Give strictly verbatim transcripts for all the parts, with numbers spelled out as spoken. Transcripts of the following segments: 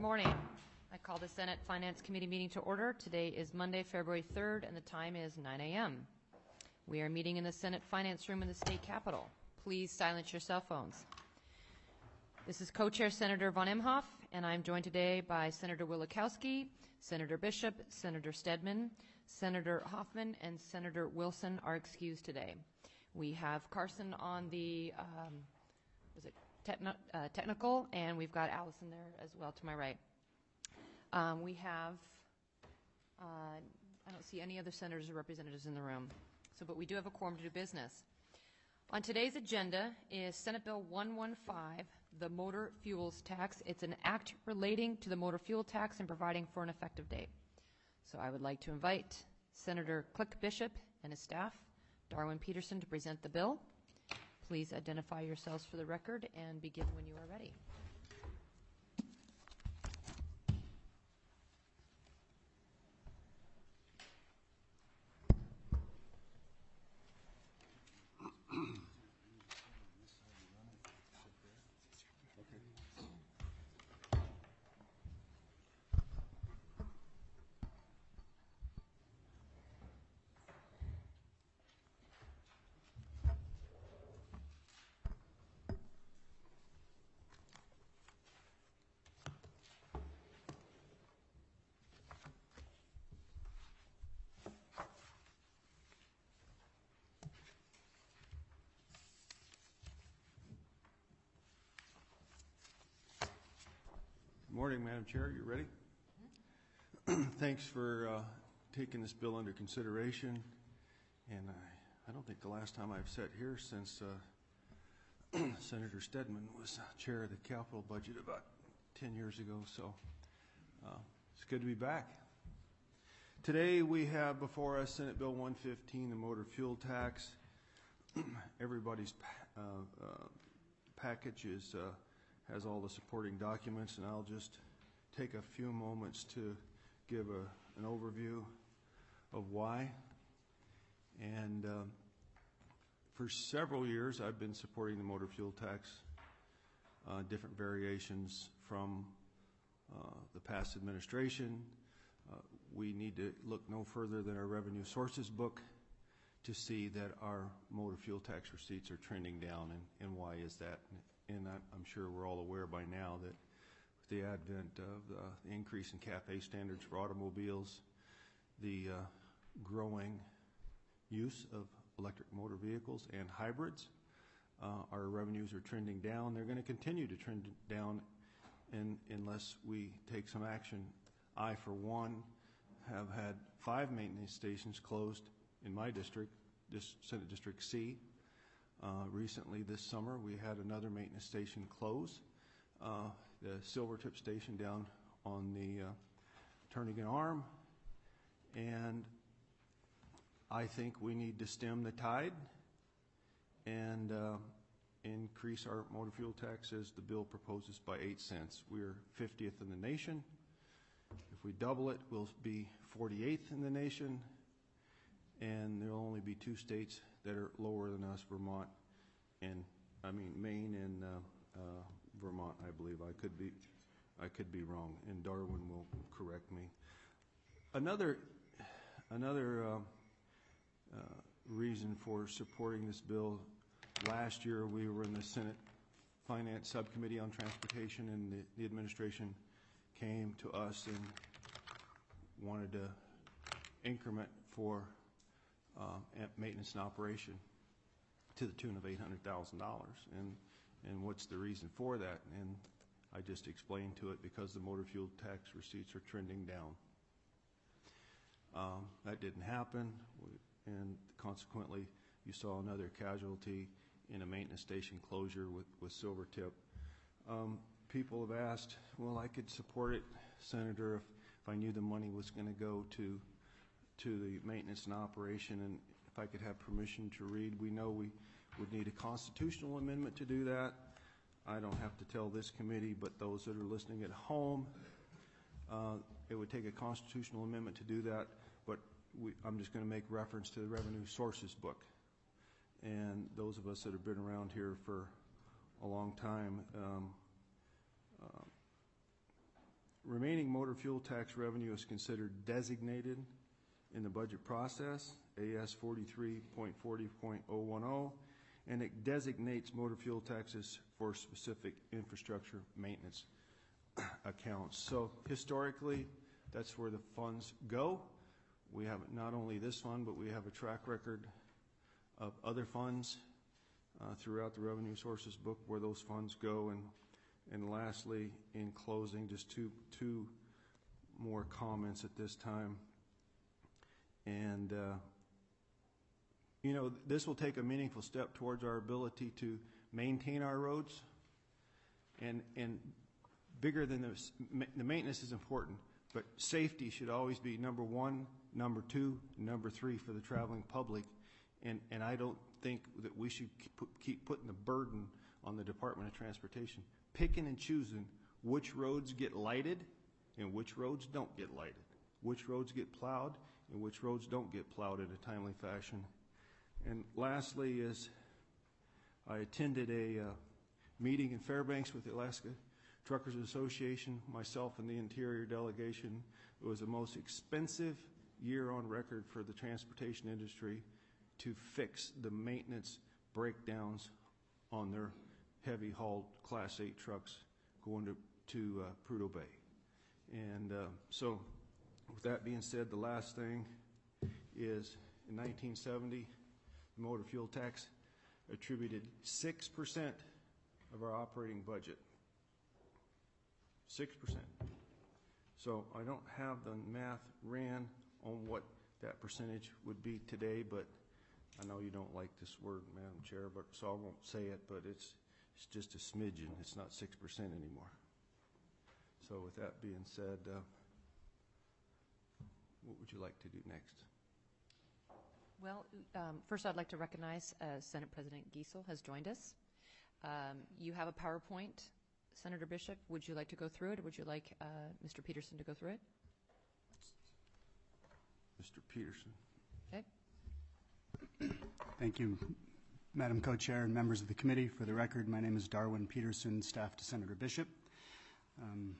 morning. I call the Senate Finance Committee meeting to order. Today is Monday, February third, and the time is nine a m We are meeting in the Senate Finance Room in the State Capitol. Please silence your cell phones. This is Co-Chair Senator von Imhoff, and I'm joined today by Senator Wielechowski, Senator Bishop, Senator Stedman, Senator Hoffman, and Senator Wilson are excused today. We have Carson on the, um, was it techn uh, technical, and we've got Allison there as well to my right. Um, we have, uh, I don't see any other senators or representatives in the room, so but we do have a quorum to do business. On today's agenda is Senate Bill one fifteen, the motor fuels tax. It's an act relating to the motor fuel tax and providing for an effective date. So I would like to invite Senator Click Bishop and his staff, Darwin Peterson, to present the bill. Please identify yourselves for the record and begin when you are ready. Good morning, Madam Chair. You ready? Mm-hmm. Thanks for uh, taking this bill under consideration. And I, I don't think the last time I've sat here since uh, Senator Stedman was chair of the Capitol budget about ten years ago. So uh, it's good to be back. Today we have before us Senate Bill one fifteen, the motor fuel tax. Everybody's uh, uh, package is uh, has all the supporting documents, and I'll just take a few moments to give a, an overview of why. And uh, for several years, I've been supporting the motor fuel tax, uh, different variations from uh, the past administration. Uh, we need to look no further than our revenue sources book to see that our motor fuel tax receipts are trending down, and, and why is that? And I'm sure we're all aware by now that with the advent of uh, the increase in C A F E standards for automobiles, the uh, growing use of electric motor vehicles and hybrids, uh, our revenues are trending down. They're going to continue to trend down in, unless we take some action. I, for one, have had five maintenance stations closed in my district, this Senate District C. Uh, recently this summer we had another maintenance station close, uh, the Silvertip station down on the uh, Turnagain Arm, and I think we need to stem the tide and uh, increase our motor fuel tax as the bill proposes by eight cents. We're fiftieth in the nation. If we double it, we'll be forty-eighth in the nation, and there'll only be two states that are lower than us, Vermont and, I mean, Maine and uh, uh, Vermont, I believe. I could be, I could be wrong, and Darwin will correct me. Another, another uh, uh, reason for supporting this bill, last year we were in the Senate Finance Subcommittee on Transportation, and the, the administration came to us and wanted to increment for Uh, maintenance and operation to the tune of eight hundred thousand dollars. And, and what's the reason for that? And I just explained to it, because the motor fuel tax receipts are trending down. Um, that didn't happen, and consequently you saw another casualty in a maintenance station closure with, with Silvertip. Um, people have asked, well, I could support it, Senator, if, if I knew the money was going to go to to the maintenance and operation, and if I could have permission to read. We know we would need a constitutional amendment to do that. I don't have to tell this committee, but those that are listening at home, uh, it would take a constitutional amendment to do that, but we, I'm just going to make reference to the revenue sources book. And those of us that have been around here for a long time, um, uh, remaining motor fuel tax revenue is considered designated in the budget process, A S forty-three point forty point oh ten, and it designates motor fuel taxes for specific infrastructure maintenance accounts. So historically, that's where the funds go. We have not only this fund, but we have a track record of other funds uh, throughout the revenue sources book where those funds go. And and lastly, in closing, just two two more comments at this time. And uh, you know, this will take a meaningful step towards our ability to maintain our roads. And and bigger than this, the maintenance is important, but safety should always be number one, number two, number three for the traveling public. And and I don't think that we should keep, put, keep putting the burden on the Department of Transportation, picking and choosing which roads get lighted and which roads don't get lighted, which roads get plowed and which roads don't get plowed in a timely fashion. And lastly is I attended a uh, meeting in Fairbanks with the Alaska Truckers Association, myself and the Interior delegation. It was the most expensive year on record for the transportation industry to fix the maintenance breakdowns on their heavy hauled Class eight trucks going to, to uh, Prudhoe Bay. And uh, so with that being said, the last thing is in nineteen seventy, the motor fuel tax attributed six percent of our operating budget. six percent. So I don't have the math ran on what that percentage would be today, but I know you don't like this word, Madam Chair, but so I won't say it, but it's it's just a smidgen. It's not six percent anymore. So with that being said, uh, what would you like to do next? Well, um, first I'd like to recognize uh, Senate President Giesel has joined us. Um, you have a PowerPoint, Senator Bishop. Would you like to go through it, or would you like uh, Mister Peterson to go through it? Mister Peterson. Okay. Thank you, Madam Co-Chair and members of the committee. For the record, my name is Darwin Peterson, staff to Senator Bishop. Um,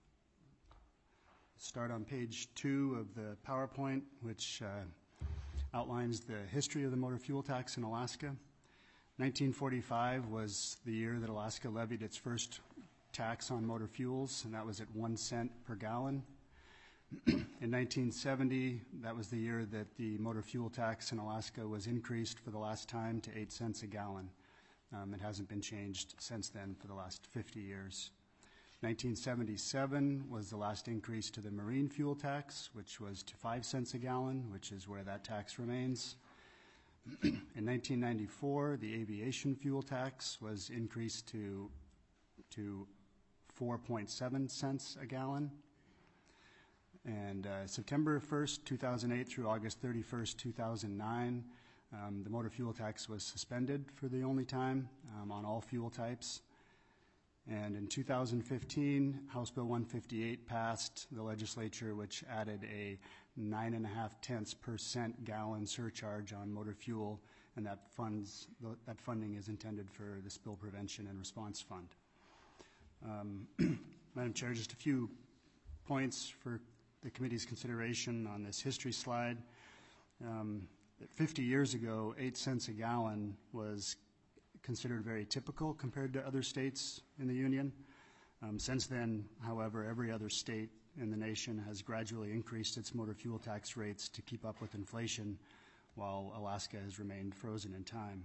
start on page two of the PowerPoint, which uh, outlines the history of the motor fuel tax in Alaska. nineteen forty-five was the year that Alaska levied its first tax on motor fuels, and that was at one cent per gallon. In nineteen seventy, that was the year that the motor fuel tax in Alaska was increased for the last time to eight cents a gallon. Um, it hasn't been changed since then for the last fifty years. nineteen seventy-seven was the last increase to the marine fuel tax, which was to five cents a gallon, which is where that tax remains. In nineteen ninety-four, the aviation fuel tax was increased to, to four point seven cents a gallon. And uh, September first, two thousand eight through August thirty-first, two thousand nine, um, the motor fuel tax was suspended for the only time um, on all fuel types. And in two thousand fifteen, House Bill one fifty-eight passed the legislature, which added a nine and a half tenths per cent gallon surcharge on motor fuel, and that funds that funding is intended for the Spill Prevention and Response Fund. Um, Madam Chair, just a few points for the committee's consideration on this history slide. Um, fifty years ago, eight cents a gallon was considered very typical compared to other states in the Union. Um, since then, however, every other state in the nation has gradually increased its motor fuel tax rates to keep up with inflation, while Alaska has remained frozen in time.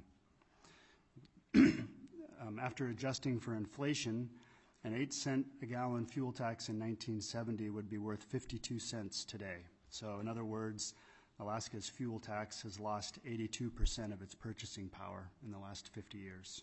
um, after adjusting for inflation, an eight cent a gallon fuel tax in nineteen seventy would be worth fifty-two cents today. So in other words, Alaska's fuel tax has lost eighty-two percent of its purchasing power in the last fifty years.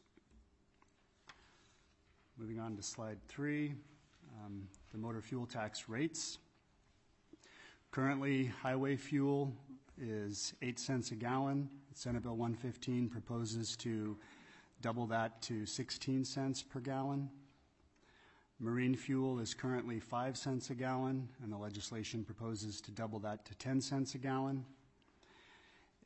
Moving on to slide three, um, the motor fuel tax rates. Currently, highway fuel is eight cents a gallon. Senate Bill one fifteen proposes to double that to sixteen cents per gallon. Marine fuel is currently five cents a gallon, and the legislation proposes to double that to ten cents a gallon.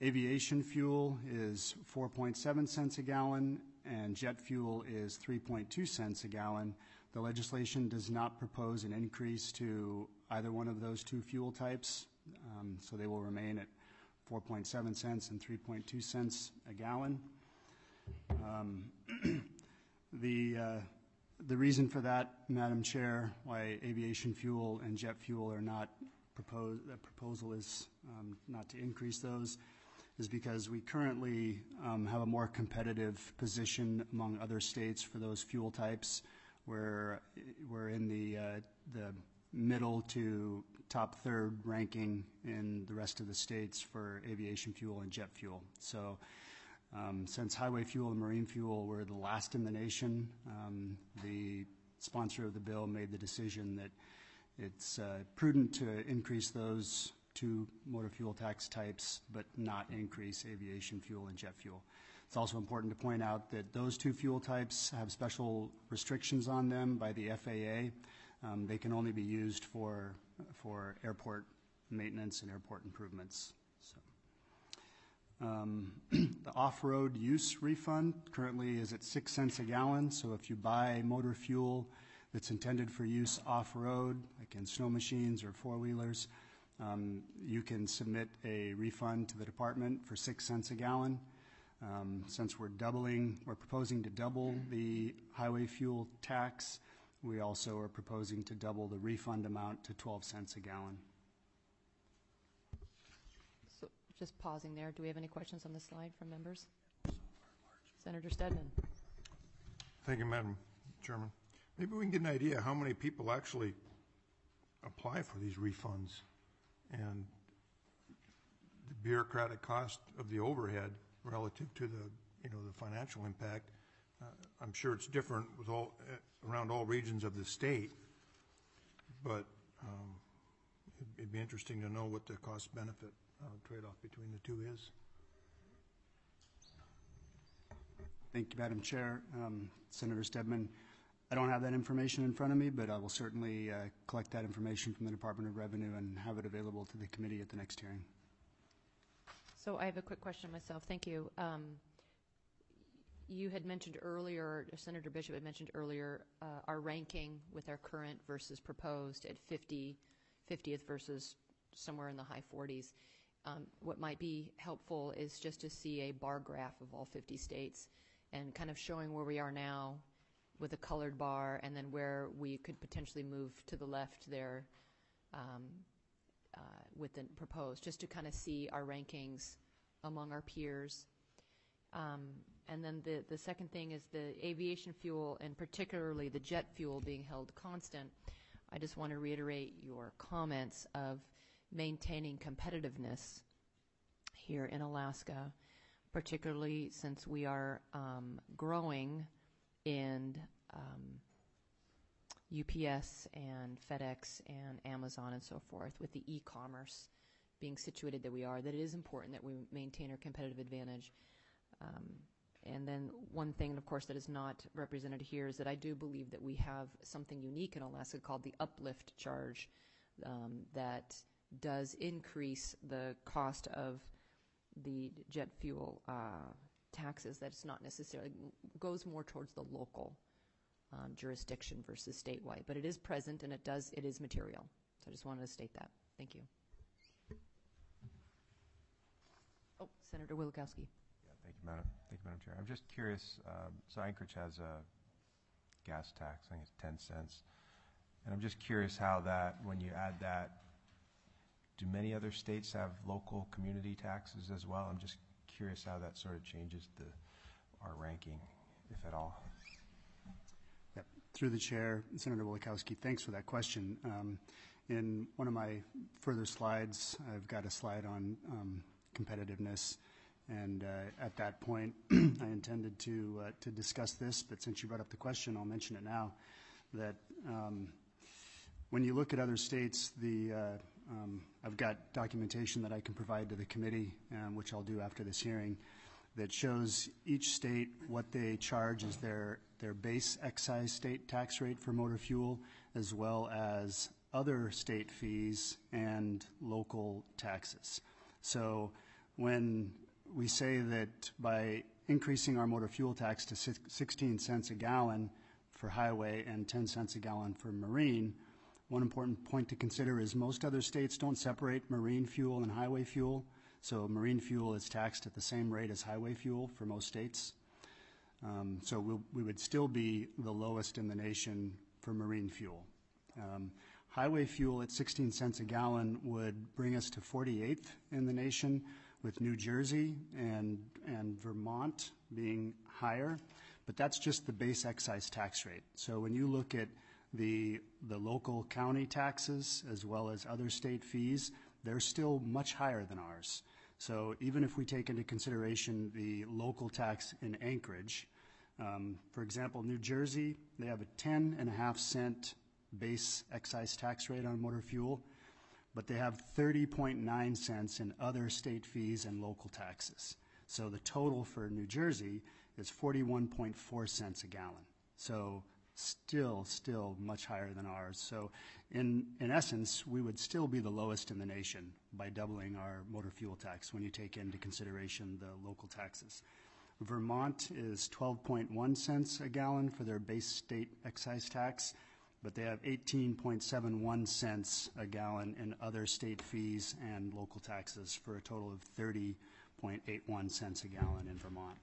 Aviation fuel is four point seven cents a gallon, and jet fuel is three point two cents a gallon. The legislation does not propose an increase to either one of those two fuel types, um, so they will remain at four point seven cents and three point two cents a gallon. Um, the, uh, the reason for that, Madam Chair, why aviation fuel and jet fuel are not proposed, the proposal is um, not to increase those, is because we currently um, have a more competitive position among other states for those fuel types. We're, we're in the, uh, the middle to top third ranking in the rest of the states for aviation fuel and jet fuel. So um, since highway fuel and marine fuel were the last in the nation, um, the sponsor of the bill made the decision that it's uh, prudent to increase those two motor fuel tax types, but not increase aviation fuel and jet fuel. It's also important to point out that those two fuel types have special restrictions on them by the F A A. Um, they can only be used for, for airport maintenance and airport improvements. So, um, the off-road use refund currently is at six cents a gallon. So if you buy motor fuel that's intended for use off-road, like in snow machines or four-wheelers, um, you can submit a refund to the department for six cents a gallon. Um, since we're doubling, we're proposing to double the highway fuel tax, we also are proposing to double the refund amount to twelve cents a gallon. So just pausing there, do we have any questions on this slide from members? Senator Stedman. Thank you, Madam Chairman. Maybe we can get an idea how many people actually apply for these refunds and the bureaucratic cost of the overhead relative to the, you know, the financial impact. Uh, I'm sure it's different with all uh, around all regions of the state, but um, it'd, it'd be interesting to know what the cost-benefit uh, trade-off between the two is. Thank you, Madam Chair. Um, Senator Stedman, I don't have that information in front of me, but I will certainly uh, collect that information from the Department of Revenue and have it available to the committee at the next hearing. So I have a quick question myself. Thank you. Um, you had mentioned earlier, Senator Bishop had mentioned earlier, uh, our ranking with our current versus proposed at fifty, fiftieth versus somewhere in the high forties. Um, what might be helpful is just to see a bar graph of all fifty states and kind of showing where we are now with a colored bar and then where we could potentially move to the left there um, uh, with the proposed, just to kind of see our rankings among our peers. Um, and then the, the second thing is the aviation fuel, and particularly the jet fuel being held constant. I just want to reiterate your comments of maintaining competitiveness here in Alaska, particularly since we are um, growing in um, U P S and FedEx and Amazon and so forth, with the e-commerce being situated that we are, that it is important that we maintain our competitive advantage. Um, and then one thing, of course, that is not represented here is that I do believe that we have something unique in Alaska called the uplift charge um, that does increase the cost of the jet fuel uh, taxes. That's not necessarily, goes more towards the local um, jurisdiction versus statewide, but it is present and it does, it is material. So I just wanted to state that. Thank you. Oh, Senator Wielkowski. Yeah, thank you, Madam. Thank you, Madam Chair. I'm just curious. Um, so Anchorage has a gas tax. I think it's ten cents, and I'm just curious how that, when you add that, do many other states have local community taxes as well? I'm just curious how that sort of changes the our ranking, if at all. Yep. Through the chair, Senator Wielkowski, thanks for that question. Um, in one of my further slides, I've got a slide on um, competitiveness, and uh, at that point, I intended to uh, to discuss this, but since you brought up the question, I'll mention it now, that um, when you look at other states, the uh, um, I've got documentation that I can provide to the committee, um, which I'll do after this hearing, that shows each state what they charge as their, their base excise state tax rate for motor fuel, as well as other state fees and local taxes. So when we say that by increasing our motor fuel tax to sixteen cents a gallon for highway and ten cents a gallon for marine, one important point to consider is most other states don't separate marine fuel and highway fuel. So marine fuel is taxed at the same rate as highway fuel for most states. Um, so we'll, we would still be the lowest in the nation for marine fuel. Um, highway fuel at sixteen cents a gallon would bring us to forty-eighth in the nation, with New Jersey and, and Vermont being higher. But that's just the base excise tax rate. So when you look at the, the local county taxes as well as other state fees, they're still much higher than ours. So even if we take into consideration the local tax in Anchorage, um, for example, New Jersey, they have a ten and a half cent base excise tax rate on motor fuel, but they have thirty point nine cents in other state fees and local taxes. So the total for New Jersey is forty-one point four cents a gallon. So still, still much higher than ours. So in, in essence, we would still be the lowest in the nation by doubling our motor fuel tax when you take into consideration the local taxes. Vermont is twelve point one cents a gallon for their base state excise tax, but they have eighteen point seven one cents a gallon in other state fees and local taxes for a total of thirty point eight one cents a gallon in Vermont.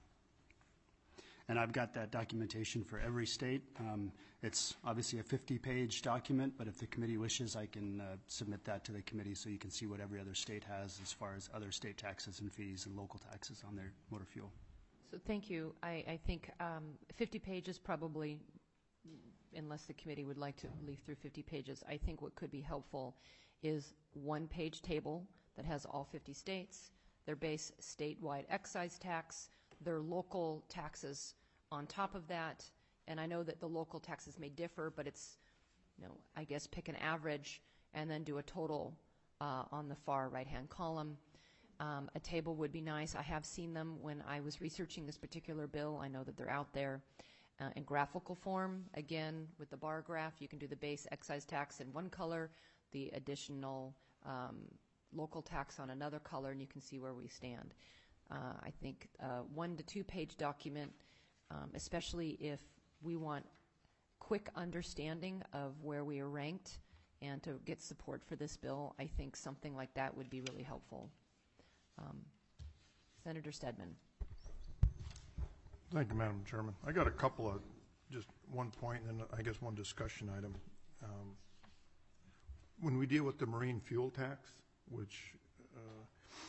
And I've got that documentation for every state. Um, it's obviously a fifty page document, but if the committee wishes, I can uh, submit that to the committee so you can see what every other state has as far as other state taxes and fees and local taxes on their motor fuel. So thank you. I, I think um, fifty pages probably, unless the committee would like to leaf through fifty pages, I think what could be helpful is one page table that has all fifty states, their base statewide excise tax, their local taxes on top of that. And I know that the local taxes may differ, but it's, you know, I guess pick an average and then do a total uh, on the far right-hand column. Um, a table would be nice. I have seen them when I was researching this particular bill. I know that they're out there. Uh, in graphical form, again, with the bar graph, you can do the base excise tax in one color, the additional um, local tax on another color, and you can see where we stand. Uh, I think uh, one to two page document, um, especially if we want quick understanding of where we are ranked and to get support for this bill, I think something like that would be really helpful. Um, Senator Stedman. Thank you, Madam Chairman. I got a couple of, just one point and then I guess one discussion item. Um, when we deal with the marine fuel tax, which uh,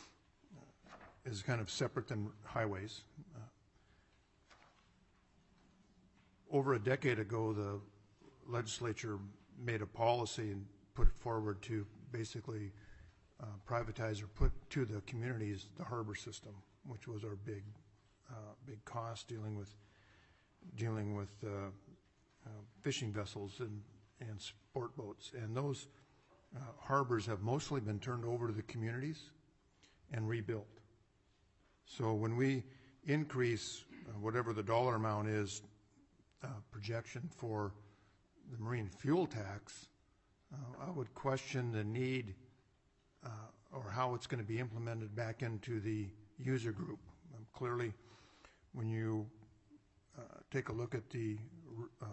is kind of separate than highways, uh, over a decade ago, the legislature made a policy and put it forward to basically uh, privatize or put to the communities the harbor system, which was our big Uh, big cost dealing with dealing with uh, uh, fishing vessels and, and sport boats. And those uh, harbors have mostly been turned over to the communities and rebuilt. So when we increase uh, whatever the dollar amount is uh, projection for the marine fuel tax, uh, I would question the need uh, or how it's going to be implemented back into the user group. Um, clearly, when you uh, take a look at the uh,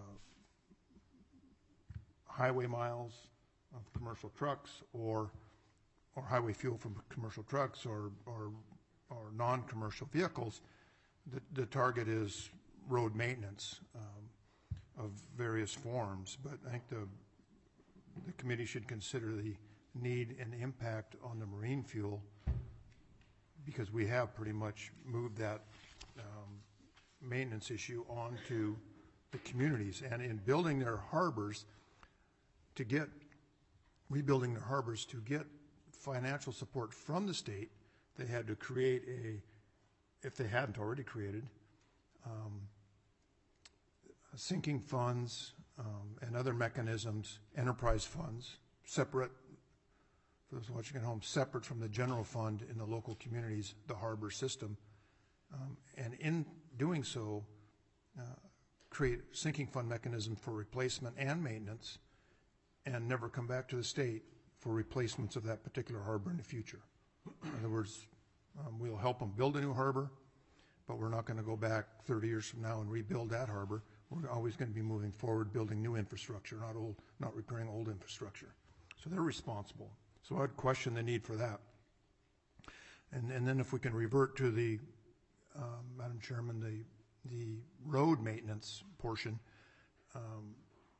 highway miles of commercial trucks or or highway fuel from commercial trucks or or, or non-commercial vehicles, the, the target is road maintenance um, of various forms. But I think the the committee should consider the need and impact on the marine fuel, because we have pretty much moved that um, maintenance issue onto the communities. And in building their harbors, to get, rebuilding their harbors, to get financial support from the state, they had to create a, if they hadn't already created, um, sinking funds um, and other mechanisms, enterprise funds, separate, for those watching at home, separate from the general fund in the local communities, the harbor system. Um, and in doing so, uh, create sinking fund mechanism for replacement and maintenance, and never come back to the state for replacements of that particular harbor in the future. In other words, Um, We'll help them build a new harbor, but we're not going to go back thirty years from now and rebuild that harbor. We're always going to be moving forward, building new infrastructure, not old, not repairing old infrastructure. So they're responsible. So I'd question the need for that. And, and then if we can revert to the, um, Madam Chairman, the, the road maintenance portion, um,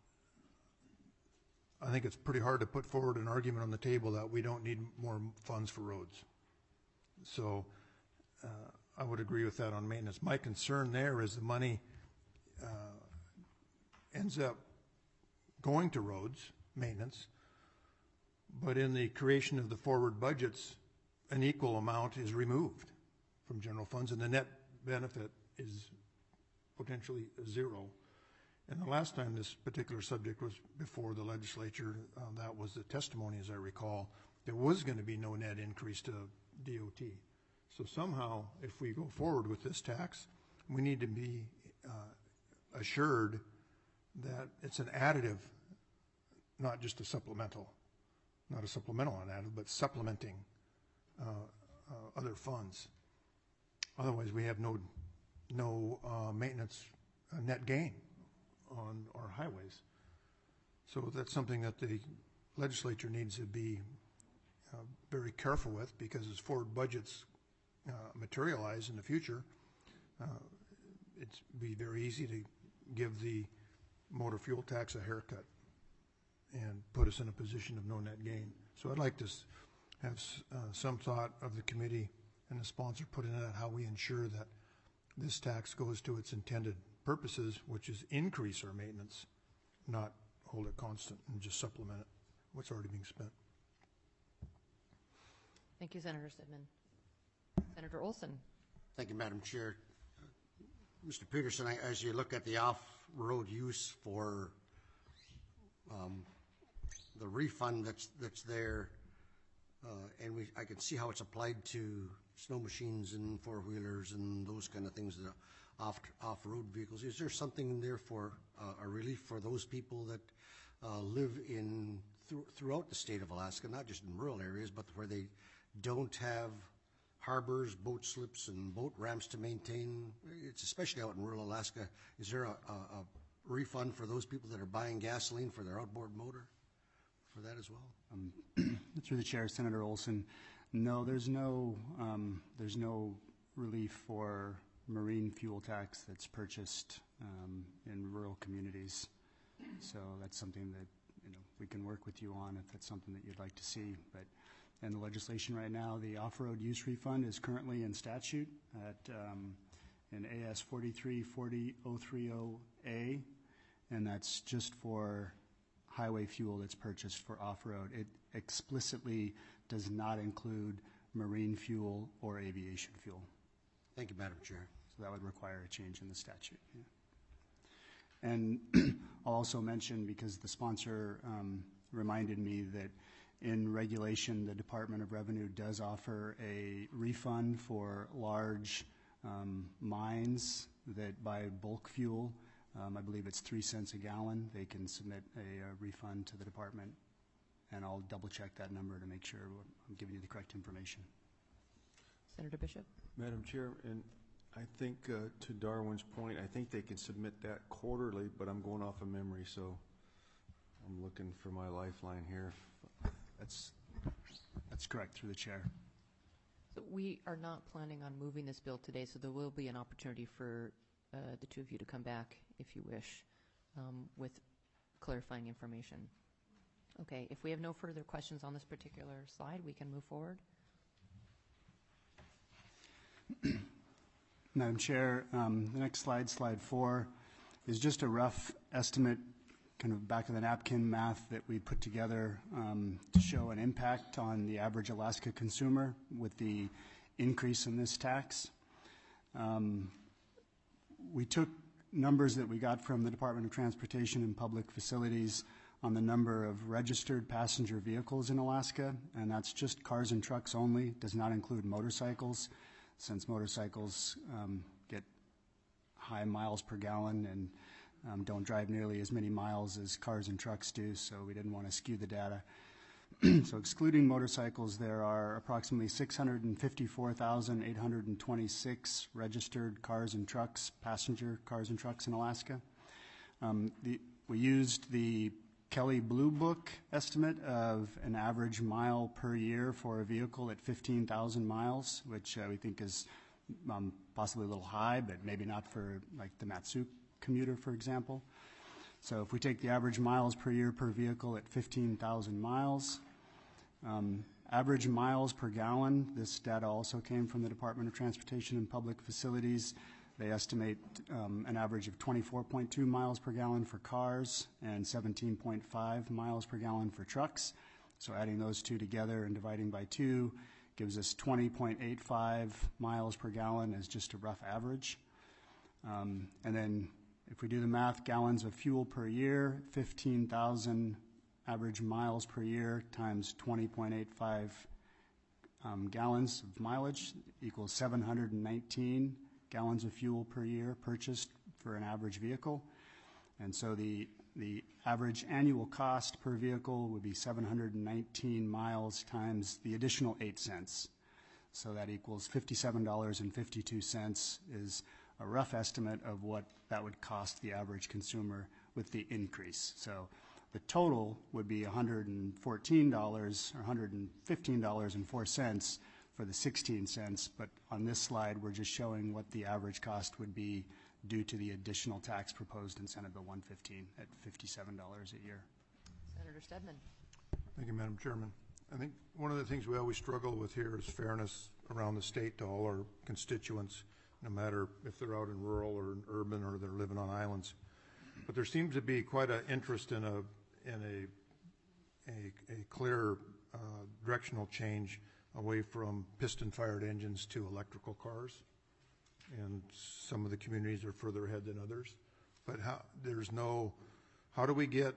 I think it's pretty hard to put forward an argument on the table that we don't need more funds for roads. So uh, I would agree with that on maintenance. My concern there is the money uh, ends up going to roads maintenance, but in the creation of the forward budgets, an equal amount is removed from general funds, and the net benefit is potentially zero. And the last time this particular subject was before the legislature, uh, that was the testimony, as I recall, there was going to be no net increase to D O T. So somehow, if we go forward with this tax, we need to be uh, assured that it's an additive, not just a supplemental, not a supplemental on additive, but supplementing uh, uh, other funds. Otherwise, we have no no uh, maintenance uh, net gain on our highways. So that's something that the legislature needs to be uh, very careful with, because as forward budgets uh, materialize in the future, uh, it's be very easy to give the motor fuel tax a haircut and put us in a position of no net gain. So I'd like to s- have s- uh, some thought of the committee and the sponsor put in that how we ensure that this tax goes to its intended purposes, which is increase our maintenance, not hold it constant and just supplement it, what's already being spent. Thank you, Senator Sidman. Senator Olson. Thank you, Madam Chair. Mister Peterson, I, as you look at the off-road use for um, the refund that's that's there, uh, and we, I can see how it's applied to snow machines and four-wheelers and those kind of things, that are off off-road vehicles. Is there something in there for uh, a relief for those people that uh, live in th throughout the state of Alaska, not just in rural areas, but where they don't have harbors, boat slips, and boat ramps to maintain? It's especially out in rural Alaska. Is there a, a, a refund for those people that are buying gasoline for their outboard motor for that as well? Um, through the chair, Senator Olson, no, there's no um, there's no relief for marine fuel tax that's purchased um, in rural communities. So that's something that, you know, we can work with you on if that's something that you'd like to see. But in the legislation right now, the off-road use refund is currently in statute at um, in A S forty-three forty oh three oh A, and that's just for highway fuel that's purchased for off-road. It explicitly does not include marine fuel or aviation fuel. Thank you, Madam Chair. So that would require a change in the statute. Yeah. And I'll also mention, because the sponsor um, reminded me, that in regulation, the Department of Revenue does offer a refund for large um, mines that buy bulk fuel. Um, I believe it's three cents a gallon. They can submit a, a refund to the department, and I'll double check that number to make sure I'm giving you the correct information. Senator Bishop. Madam Chair, and I think uh, to Darwin's point, I think they can submit that quarterly, but I'm going off of memory, so I'm looking for my lifeline here. That's, that's correct, through the chair. So we are not planning on moving this bill today, so there will be an opportunity for uh, the two of you to come back, if you wish, um, with clarifying information. Okay, if we have no further questions on this particular slide, we can move forward. Madam Chair, um, the next slide, slide four, is just a rough estimate, kind of back of the napkin math that we put together um, to show an impact on the average Alaska consumer with the increase in this tax. Um, we took numbers that we got from the Department of Transportation and Public Facilities on the number of registered passenger vehicles in Alaska, and that's just cars and trucks only, does not include motorcycles, since motorcycles um, get high miles per gallon and um, don't drive nearly as many miles as cars and trucks do, so we didn't want to skew the data. so excluding motorcycles, there are approximately six hundred fifty-four thousand eight hundred twenty-six registered cars and trucks, passenger cars and trucks in Alaska. Um, the, we used the Kelly Blue Book estimate of an average mile per year for a vehicle at fifteen thousand miles, which uh, we think is um, possibly a little high, but maybe not for like the Matsu commuter, for example. So if we take the average miles per year per vehicle at fifteen thousand miles, um, average miles per gallon, this data also came from the Department of Transportation and Public Facilities. They estimate um, an average of twenty-four point two miles per gallon for cars and seventeen point five miles per gallon for trucks. So adding those two together and dividing by two gives us twenty point eight five miles per gallon as just a rough average. Um, and then if we do the math, gallons of fuel per year, fifteen thousand average miles per year times twenty point eight five um, gallons of mileage equals seven hundred nineteen gallons of fuel per year purchased for an average vehicle. And so the, the average annual cost per vehicle would be seven hundred nineteen miles times the additional eight cents. So that equals fifty-seven dollars and fifty-two cents is a rough estimate of what that would cost the average consumer with the increase. So the total would be one hundred fourteen dollars or one hundred fifteen dollars and four cents for the sixteen cents, but on this slide we're just showing what the average cost would be due to the additional tax proposed in Senate Bill one fifteen at fifty-seven dollars a year. Senator Stedman. Thank you, Madam Chairman. I think one of the things we always struggle with here is fairness around the state to all our constituents, no matter if they're out in rural or in urban or they're living on islands. But there seems to be quite an interest in a in a a, a clear uh, directional change away from piston-fired engines to electrical cars, and some of the communities are further ahead than others. But how, there's no, how do we get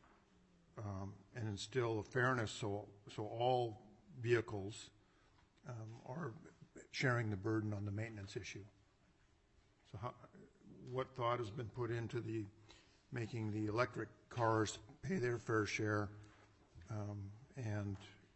um, and instill a fairness so so all vehicles um, are sharing the burden on the maintenance issue? So how, what thought has been put into the making the electric cars pay their fair share, um, and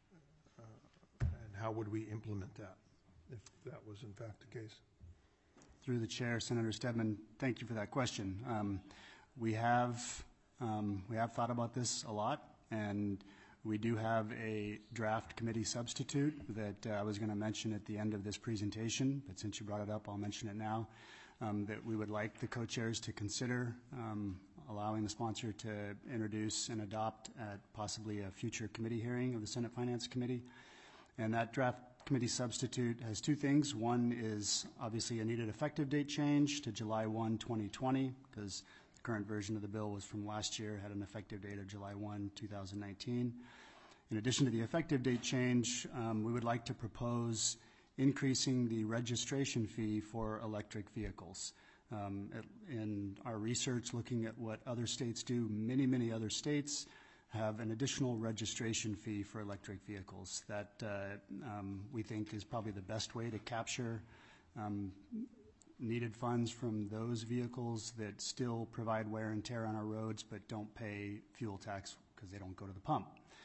how would we implement that if that was in fact the case? Through the chair, Senator Stedman, thank you for that question. Um, we have um, we have thought about this a lot, and we do have a draft committee substitute that uh, I was going to mention at the end of this presentation, but since you brought it up, I'll mention it now, um, that we would like the co-chairs to consider um, allowing the sponsor to introduce and adopt at possibly a future committee hearing of the Senate Finance Committee. And that draft committee substitute has two things. One is obviously a needed effective date change to July first, twenty twenty, because the current version of the bill was from last year, had an effective date of July first, two thousand nineteen. In addition to the effective date change, um, we would like to propose increasing the registration fee for electric vehicles. Um, in our research looking at what other states do, many, many other states have an additional registration fee for electric vehicles that uh, um, we think is probably the best way to capture um, needed funds from those vehicles that still provide wear and tear on our roads but don't pay fuel tax because they don't go to the pump.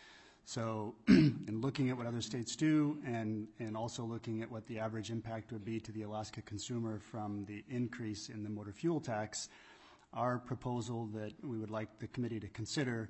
So in looking at what other states do and, and also looking at what the average impact would be to the Alaska consumer from the increase in the motor fuel tax, our proposal that we would like the committee to consider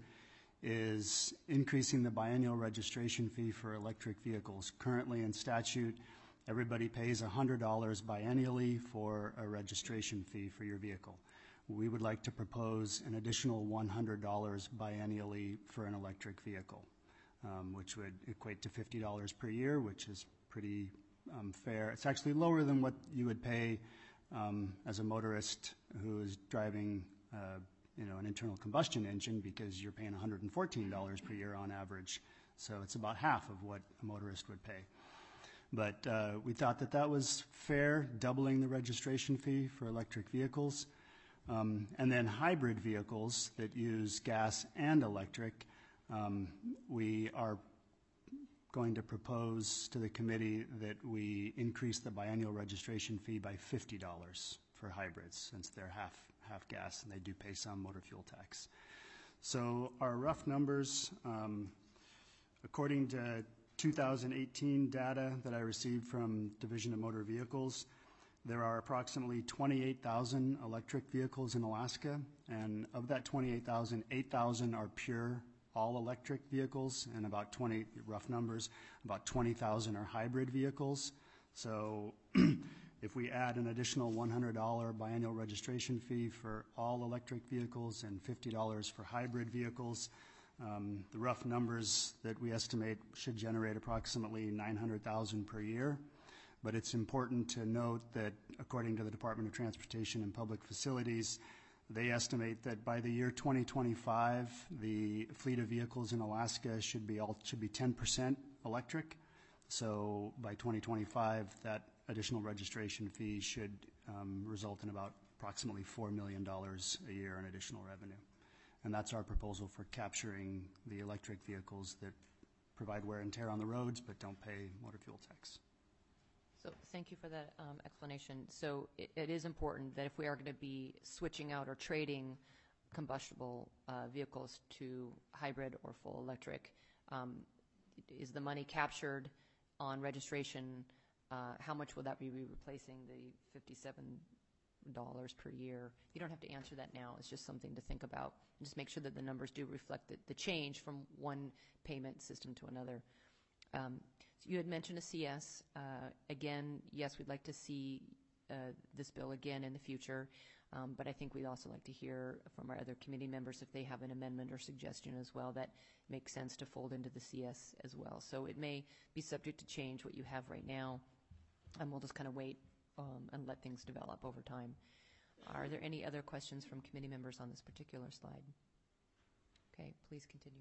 is increasing the biennial registration fee for electric vehicles. Currently in statute, everybody pays one hundred dollars biennially for a registration fee for your vehicle. We would like to propose an additional one hundred dollars biennially for an electric vehicle, um, which would equate to fifty dollars per year, which is pretty um, fair. It's actually lower than what you would pay um, as a motorist who is driving uh, you know, an internal combustion engine, because you're paying one hundred fourteen dollars per year on average. So it's about half of what a motorist would pay. But uh, we thought that that was fair, doubling the registration fee for electric vehicles. Um, and then hybrid vehicles that use gas and electric, um, we are going to propose to the committee that we increase the biennial registration fee by fifty dollars for hybrids, since they're half half gas and they do pay some motor fuel tax. So our rough numbers, um, According to two thousand eighteen data that I received from Division of Motor Vehicles, there are approximately twenty-eight thousand electric vehicles in Alaska, and of that twenty-eight thousand, eight thousand are pure all-electric vehicles, and about twenty, rough numbers, about twenty thousand are hybrid vehicles. So if we add an additional one hundred dollars biannual registration fee for all electric vehicles and fifty dollars for hybrid vehicles, um, the rough numbers that we estimate should generate approximately nine hundred thousand dollars per year. But it's important to note that according to the Department of Transportation and Public Facilities, they estimate that by the year twenty twenty-five, the fleet of vehicles in Alaska should be all, should be ten percent electric. So by twenty twenty-five, that additional registration fee should um, result in about approximately four million dollars a year in additional revenue. And that's our proposal for capturing the electric vehicles that provide wear and tear on the roads but don't pay motor fuel tax. So thank you for that um, explanation. So it, it is important that if we are going to be switching out or trading combustible uh, vehicles to hybrid or full electric, um, is the money captured on registration? Uh, how much will that be replacing the fifty-seven dollars per year? You don't have to answer that now. It's just something to think about. And just make sure that the numbers do reflect the, the change from one payment system to another. Um, so you had mentioned a C S. Uh, again, yes, we'd like to see uh, this bill again in the future, um, but I think we'd also like to hear from our other committee members if they have an amendment or suggestion as well that makes sense to fold into the C S as well. So it may be subject to change what you have right now, and we'll just kind of wait um, and let things develop over time. Are there any other questions from committee members on this particular slide? Okay, please continue.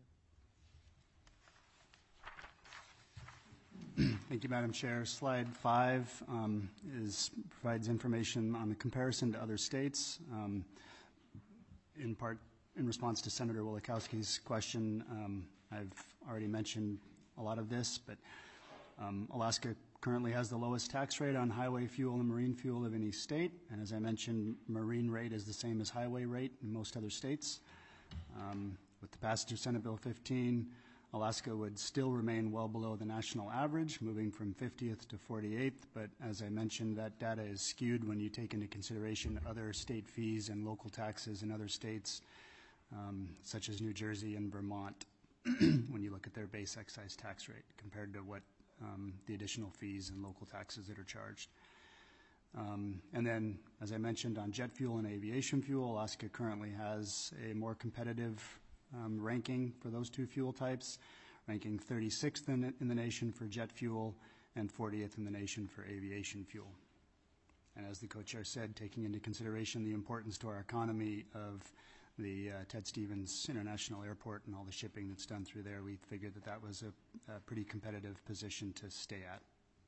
Thank you, Madam Chair. Slide five um, is provides information on the comparison to other states. Um, in part, in response to Senator Wielechowski's question, um, I've already mentioned a lot of this, but um, Alaska currently has the lowest tax rate on highway fuel and marine fuel of any state, and as I mentioned, marine rate is the same as highway rate in most other states. Um, with the passage of Senate Bill fifteen, Alaska would still remain well below the national average, moving from fiftieth to forty-eighth, but as I mentioned, that data is skewed when you take into consideration other state fees and local taxes in other states, um, such as New Jersey and Vermont, when you look at their base excise tax rate compared to what um, the additional fees and local taxes that are charged. Um, and then, as I mentioned, on jet fuel and aviation fuel, Alaska currently has a more competitive Um, ranking for those two fuel types, ranking thirty-sixth in, in the nation for jet fuel and fortieth in the nation for aviation fuel. And as the co-chair said, taking into consideration the importance to our economy of the uh, Ted Stevens International Airport and all the shipping that's done through there, we figured that that was a, a pretty competitive position to stay at.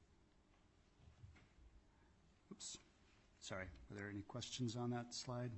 Oops, sorry, are there any questions on that slide?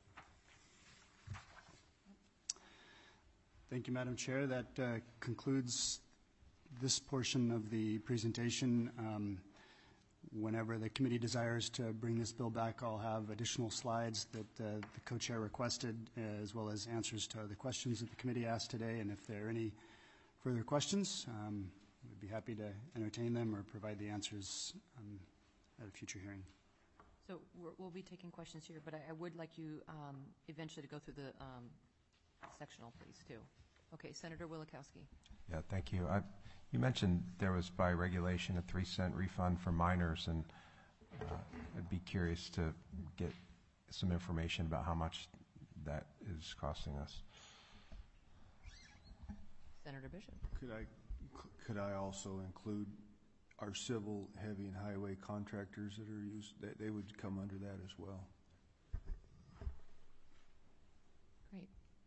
Thank you, Madam Chair. That uh, concludes this portion of the presentation. Um, whenever the committee desires to bring this bill back, I'll have additional slides that uh, the co-chair requested, as well as answers to the questions that the committee asked today. And if there are any further questions, um, we'd be happy to entertain them or provide the answers um, at a future hearing. So we're, we'll be taking questions here, but I, I would like you um, eventually to go through the um, sectional, please, too. Okay, Senator Wielechowski. Yeah, thank you. I, you mentioned there was by regulation a three cent refund for minors, and uh, I'd be curious to get some information about how much that is costing us. Senator Bishop. Could I, could I also include our civil, heavy, and highway contractors that are used, that they would come under that as well? Great.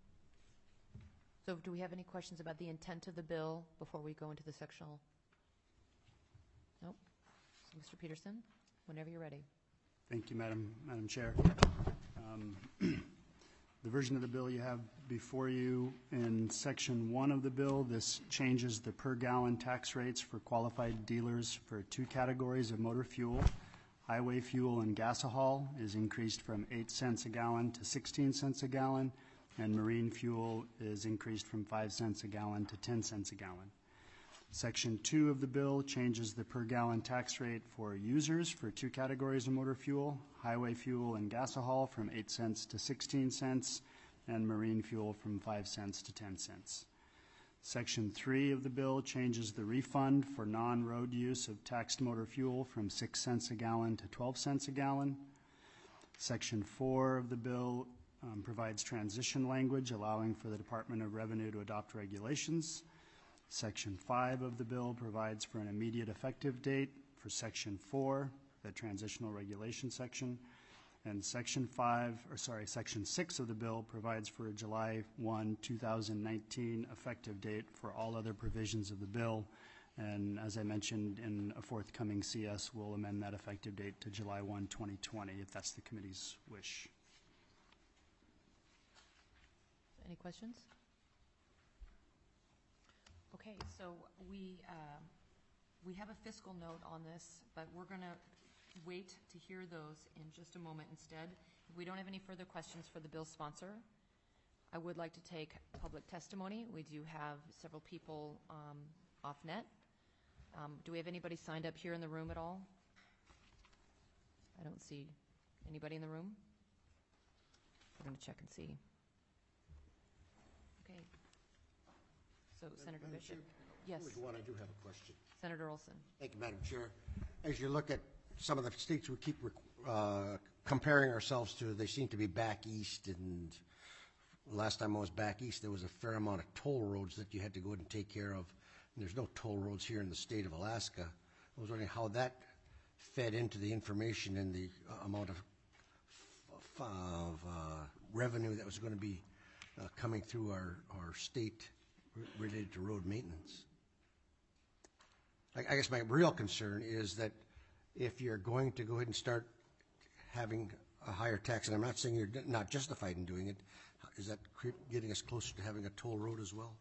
So do we have any questions about the intent of the bill before we go into the sectional? Nope. So Mister Peterson, whenever you're ready. Thank you, Madam, Madam Chair. Um, the version of the bill you have before you in section one of the bill, this changes the per gallon tax rates for qualified dealers for two categories of motor fuel. Highway fuel and gasohol is increased from eight cents a gallon to sixteen cents a gallon, and marine fuel is increased from five cents a gallon to ten cents a gallon. Section two of the bill changes the per gallon tax rate for users for two categories of motor fuel, highway fuel and gasohol from eight cents to sixteen cents, and marine fuel from five cents to ten cents. Section three of the bill changes the refund for non-road use of taxed motor fuel from six cents a gallon to twelve cents a gallon. Section four of the bill um, provides transition language allowing for the Department of Revenue to adopt regulations. Section five of the bill provides for an immediate effective date for Section four, the transitional regulation section. And Section five, or sorry, Section six of the bill provides for a July first, two thousand nineteen effective date for all other provisions of the bill. And as I mentioned, in a forthcoming C S, we'll amend that effective date to July first, twenty twenty, if that's the committee's wish. Any questions? Okay, so we, uh, we have a fiscal note on this, but we're going to wait to hear those in just a moment instead. If we don't have any further questions for the bill sponsor, I would like to take public testimony. We do have several people um, off net. Um, do we have anybody signed up here in the room at all? I don't see anybody in the room. We're going to check and see. Okay. So Senator Madam Bishop. Chair, Yes. before we go on, I do have a question. Senator Olson. Thank you, Madam Chair. As you look at some of the states we keep uh, comparing ourselves to, they seem to be back east, and last time I was back east, there was a fair amount of toll roads that you had to go and take care of. And there's no toll roads here in the state of Alaska. I was wondering how that fed into the information and the uh, amount of, f- of uh, revenue that was going to be uh, coming through our, our state related to road maintenance. I, I guess my real concern is that if you're going to go ahead and start having a higher tax, and I'm not saying you're not justified in doing it, is that creep, getting us closer to having a toll road as well?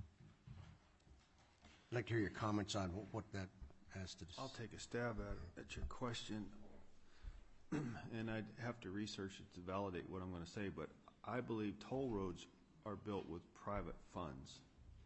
I'd like to hear your comments on what, what that has to do. I'll take a stab at, at your question, and I'd have to research it to validate what I'm going to say, but I believe toll roads are built with private funds.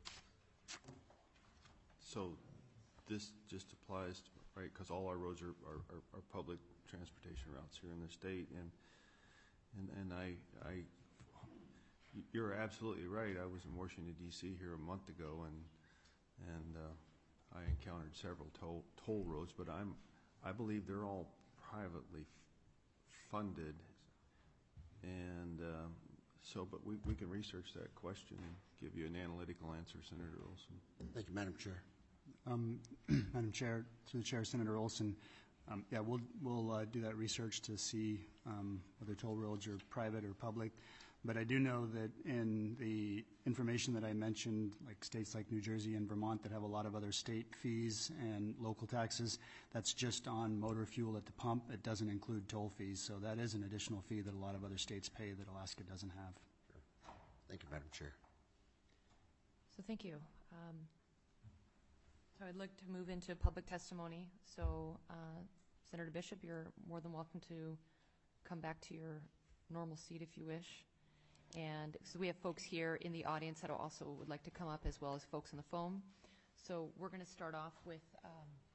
So this just applies, to, right, because all our roads are, are, are, are public transportation routes here in the state, and and, and I, I, you're absolutely right. I was in Washington, D C here a month ago, and and uh, I encountered several toll, toll roads, but I'm, I believe they're all privately f- funded, and um, so, but we, we can research that question and give you an analytical answer, Senator Olson. Thank you, Madam Chair. Um, Madam Chair, through the Chair, Senator Olson, um, yeah, we'll, we'll uh, do that research to see um, whether toll roads are private or public. But I do know that in the information that I mentioned, like states like New Jersey and Vermont that have a lot of other state fees and local taxes, that's just on motor fuel at the pump. It doesn't include toll fees. So that is an additional fee that a lot of other states pay that Alaska doesn't have. Sure. Thank you, Madam Chair. So thank you. Um, so I'd like to move into public testimony. So uh, Senator Bishop, you're more than welcome to come back to your normal seat if you wish. And so we have folks here in the audience that also would like to come up, as well as folks on the phone. So we're going to start off with, um,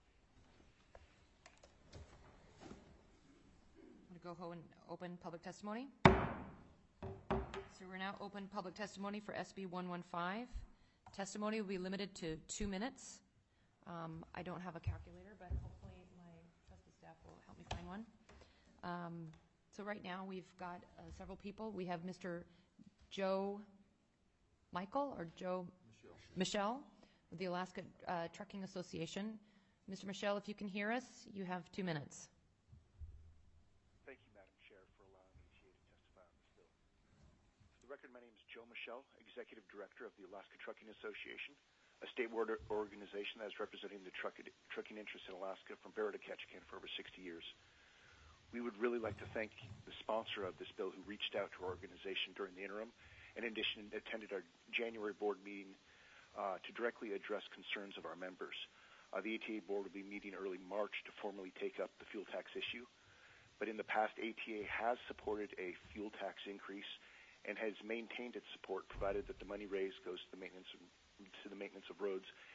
I'm going to go and open public testimony. So we're now open public testimony for S B one fifteen. Testimony will be limited to two minutes. Um, I don't have a calculator, but hopefully my trusted staff will help me find one. Um, so right now we've got uh, several people. We have Mister Joe Michael or Joe Michelle, Michelle with the Alaska uh, Trucking Association. Mister Michelle, if you can hear us, you have two minutes. Thank you, Madam Chair, for allowing me to testify on this bill. For the record, my name is Joe Michelle, Executive Director of the Alaska Trucking Association, a statewide organization that is representing the truck, trucking interests in Alaska from Barrow to Ketchikan for over sixty years. We would really like to thank the sponsor of this bill who reached out to our organization during the interim, and in addition attended our January board meeting uh, to directly address concerns of our members. Uh, the A T A board will be meeting early March to formally take up the fuel tax issue. But in the past, A T A has supported a fuel tax increase and has maintained its support, provided that the money raised goes to the maintenance of, to the maintenance of roads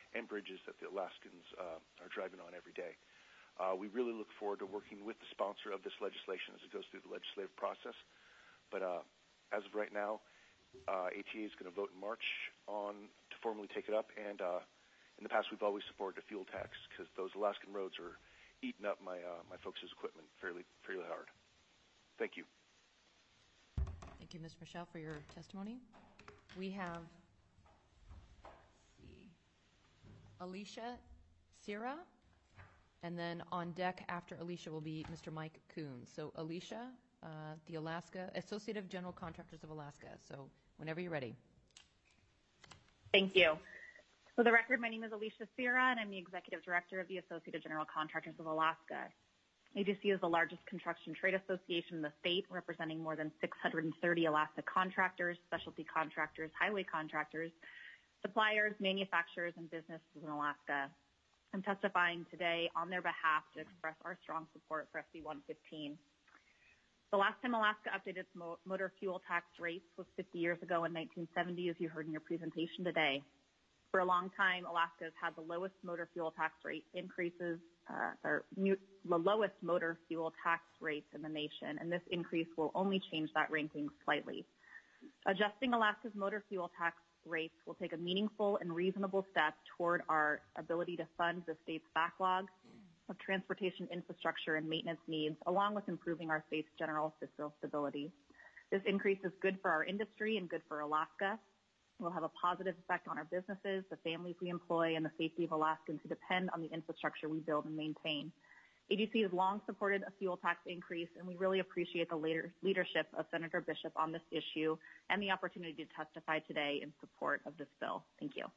and bridges that the Alaskans uh, are driving on every day. Uh, we really look forward to working with the sponsor of this legislation as it goes through the legislative process. But uh, as of right now, uh, A T A is going to vote in March on to formally take it up. And uh, in the past, we've always supported a fuel tax because those Alaskan roads are eating up my uh, my folks' equipment fairly fairly hard. Thank you. Thank you, Miz Michelle, for your testimony. We have let's see, Alicia Sierra, and then on deck after Alicia will be Mister Mike Coons. So Alicia, uh, the Alaska Associative General Contractors of Alaska. So whenever you're ready. Thank you. For the record, my name is Alicia Sierra, and I'm the Executive Director of the Associated General Contractors of Alaska. A G C is the largest construction trade association in the state, representing more than six hundred thirty Alaska contractors, specialty contractors, highway contractors, suppliers, manufacturers, and businesses in Alaska. I'm testifying today on their behalf to express our strong support for S B one fifteen. The last time Alaska updated its mo- motor fuel tax rates was fifty years ago in nineteen seventy, as you heard in your presentation today. For a long time, Alaska has had the lowest motor fuel tax rate increases, uh, or mu- the lowest motor fuel tax rates in the nation, and this increase will only change that ranking slightly. Adjusting Alaska's motor fuel tax rates will take a meaningful and reasonable step toward our ability to fund the state's backlog of transportation infrastructure and maintenance needs, along with improving our state's general fiscal stability. This increase is good for our industry and good for Alaska. It will have a positive effect on our businesses, the families we employ, and the safety of Alaskans who depend on the infrastructure we build and maintain. A G C has long supported a fuel tax increase, and we really appreciate the later leadership of Senator Bishop on this issue and the opportunity to testify today in support of this bill. Thank you.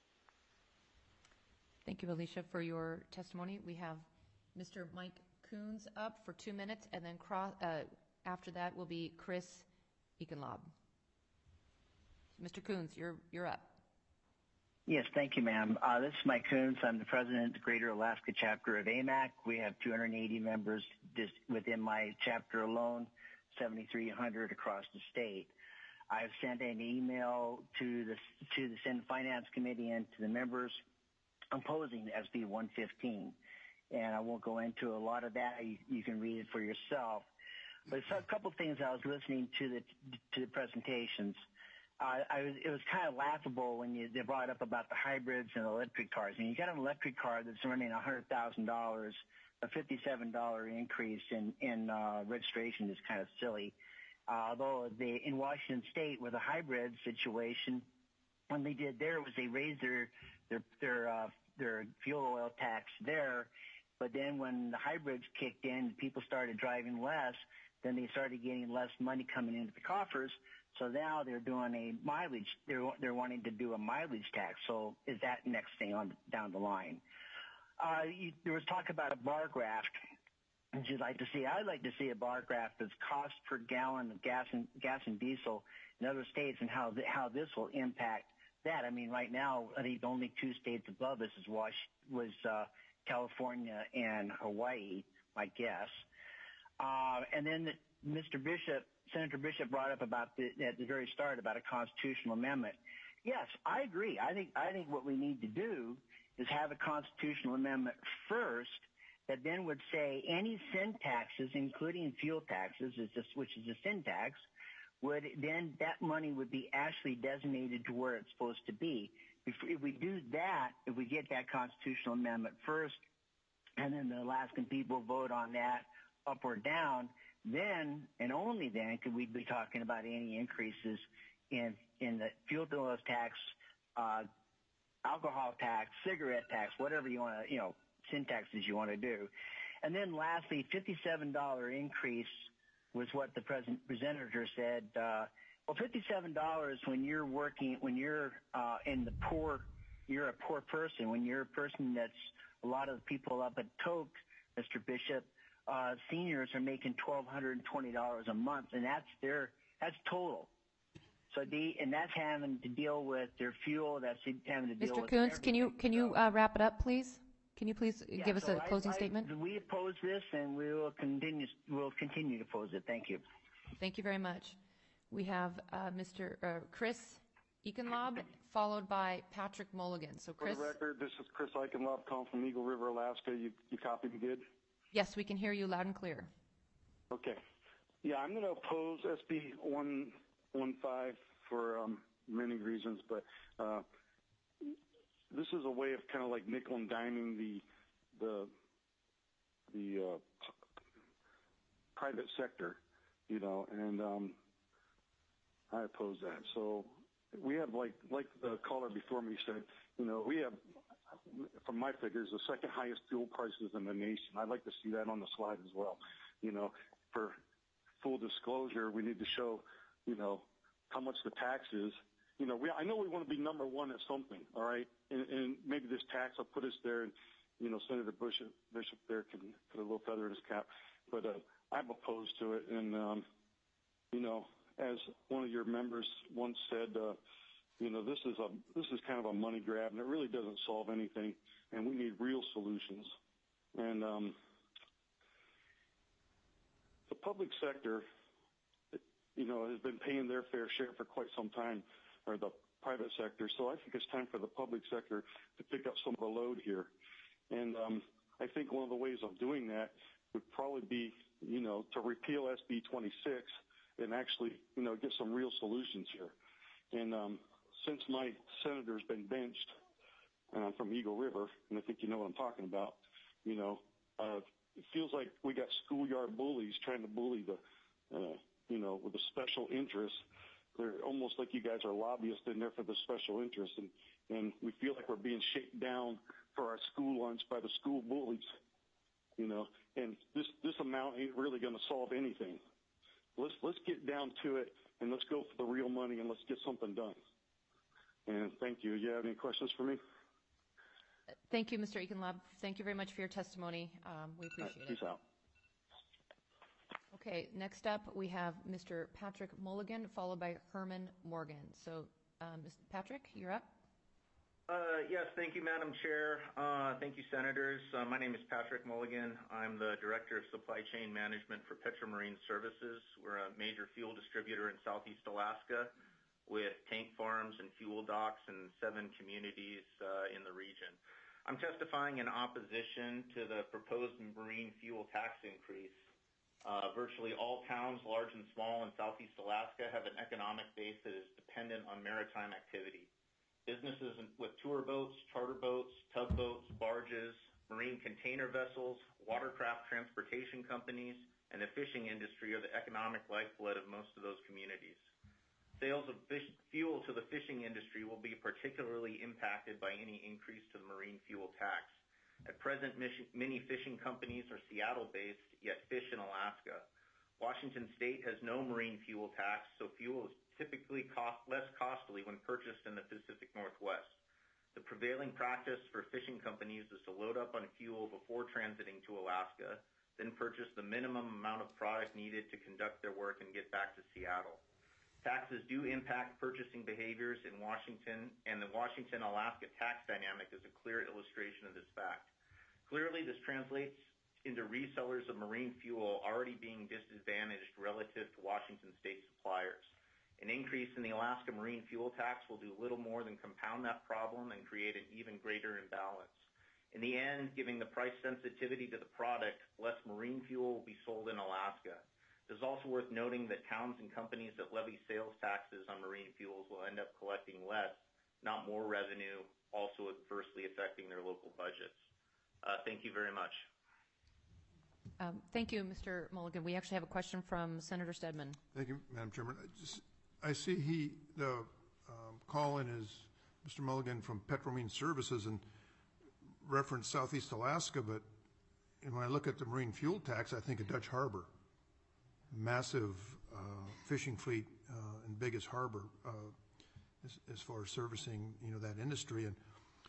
Thank you, Alicia, for your testimony. We have Mister Mike Coons up for two minutes, and then cross, uh, after that will be Chris Ekenlob. Mister Coons, you're you're up. Yes, thank you, ma'am. Uh, this is Mike Coons. I'm the president of the Greater Alaska chapter of A M A C. We have two hundred eighty members just within my chapter alone, seventy-three hundred across the state. I've sent an email to the to the Senate Finance Committee and to the members opposing S B one fifteen, and I won't go into a lot of that. You, you can read it for yourself. But it's a couple of things I was listening to the to the presentations. Uh, I was, it was kind of laughable when you, they brought up about the hybrids and electric cars. And you got an electric car that's running one hundred thousand dollars, a fifty-seven dollars increase in, in uh, registration is kind of silly. Uh, although they, in Washington State with a hybrid situation, when they did there was they raised their their their, uh, their fuel oil tax there. But then when the hybrids kicked in, people started driving less. Then they started getting less money coming into the coffers. So now they're doing a mileage. They're they're wanting to do a mileage tax. So is that next thing on down the line? Uh, you, there was talk about a bar graph. Would you like to see? I'd like to see a bar graph that's cost per gallon of gas and gas and diesel in other states, and how th- how this will impact that. I mean, right now, I think the only two states above us is was was uh, California and Hawaii, my guess. Uh, and then the, Mister Bishop. Senator Bishop brought up about the, at the very start about a constitutional amendment. Yes, I agree. I think I think what we need to do is have a constitutional amendment first that then would say any sin taxes, including fuel taxes, is just, which is a sin tax, would then that money would be actually designated to where it's supposed to be. If, if we do that, if we get that constitutional amendment first, and then the Alaskan people vote on that up or down, then and only then could we be talking about any increases in in the fuel oil tax, uh, alcohol tax, cigarette tax, whatever you want to, you know, sin taxes you want to do. And then lastly, fifty-seven dollars increase was what the present presenter said. Uh, well, fifty-seven dollars when you're working, when you're uh, in the poor, you're a poor person. When you're a person that's a lot of the people up at Tok, Mister Bishop, Uh, seniors are making twelve twenty dollars a month, and that's their that's total. So the and that's having to deal with their fuel. That's having to deal Mister with. Coons, can you can you uh, wrap it up, please? Can you please Yeah, give us so a closing I, I, statement? We oppose this, and we will continue. We'll continue to oppose it. Thank you. Thank you very much. We have uh, Mister Uh, Chris Eichenlob, followed by Patrick Mulligan. So, Chris? For the record, this is Chris Eichenlob calling from Eagle River, Alaska. You, you copy me good? Yes, we can hear you loud and clear. Okay. Yeah, I'm going to oppose S B one fifteen for um, many reasons, but uh, this is a way of kind of like nickel and diming the the the uh, private sector, you know, and um, I oppose that. So we have, like like the caller before me said, you know, we have, from my figures, the second highest fuel prices in the nation. I'd like to see that on the slide as well. You know, for full disclosure, we need to show, you know, how much the tax is. You know, we, I know we want to be number one at something, all right? And, and maybe this tax will put us there, and, you know, Senator Bush, Bishop there can put a little feather in his cap. But uh, I'm opposed to it. And, um, you know, as one of your members once said, uh, you know, this is a this is kind of a money grab, and it really doesn't solve anything. And we need real solutions. And um, the public sector, you know, has been paying their fair share for quite some time, or the private sector. So I think it's time for the public sector to pick up some of the load here. And um, I think one of the ways of doing that would probably be, you know, to repeal S B twenty-six and actually, you know, get some real solutions here. And um, since my senator's been benched, and I'm from Eagle River, and I think you know what I'm talking about, you know, uh, it feels like we got schoolyard bullies trying to bully the, uh, you know, with the special interests. They're almost like you guys are lobbyists in there for the special interests, and, and we feel like we're being shaken down for our school lunch by the school bullies, you know, and this, this amount ain't really going to solve anything. Let's, let's get down to it, and let's go for the real money, and let's get something done. And thank you. You have any questions for me? Thank you, Mister Eichenlob. Thank you very much for your testimony. Um, we appreciate right, it. Peace out. Okay, next up we have Mister Patrick Mulligan, followed by Herman Morgan. So, uh, Mister Patrick, you're up. Uh, yes, thank you, Madam Chair. Uh, thank you, Senators. Uh, my name is Patrick Mulligan. I'm the Director of Supply Chain Management for Petromarine Services. We're a major fuel distributor in Southeast Alaska with tank farms and fuel docks in seven communities uh, in the region. I'm testifying in opposition to the proposed marine fuel tax increase. Uh, virtually all towns, large and small, in Southeast Alaska have an economic base that is dependent on maritime activity. Businesses with tour boats, charter boats, tugboats, barges, marine container vessels, watercraft transportation companies, and the fishing industry are the economic lifeblood of most of those communities. Sales of fish fuel to the fishing industry will be particularly impacted by any increase to the marine fuel tax. At present, many fishing companies are Seattle-based, yet fish in Alaska. Washington State has no marine fuel tax, so fuel is typically cost, less costly when purchased in the Pacific Northwest. The prevailing practice for fishing companies is to load up on fuel before transiting to Alaska, then purchase the minimum amount of product needed to conduct their work and get back to Seattle. Taxes do impact purchasing behaviors in Washington, and the Washington-Alaska tax dynamic is a clear illustration of this fact. Clearly, this translates into resellers of marine fuel already being disadvantaged relative to Washington State suppliers. An increase in the Alaska marine fuel tax will do little more than compound that problem and create an even greater imbalance. In the end, giving the price sensitivity to the product, less marine fuel will be sold in Alaska. It is also worth noting that towns and companies that levy sales taxes on marine fuels will end up collecting less, not more revenue, also adversely affecting their local budgets. Uh, thank you very much. Um, thank you, Mister Mulligan. We actually have a question from Senator Stedman. Thank you, Madam Chairman. I, just, I see he, the um, call-in is Mister Mulligan from Petromarine Services and referenced Southeast Alaska, but when I look at the marine fuel tax, I think of Dutch Harbor. Massive uh, fishing fleet uh, and biggest harbor uh, as, as far as servicing, you know, that industry. And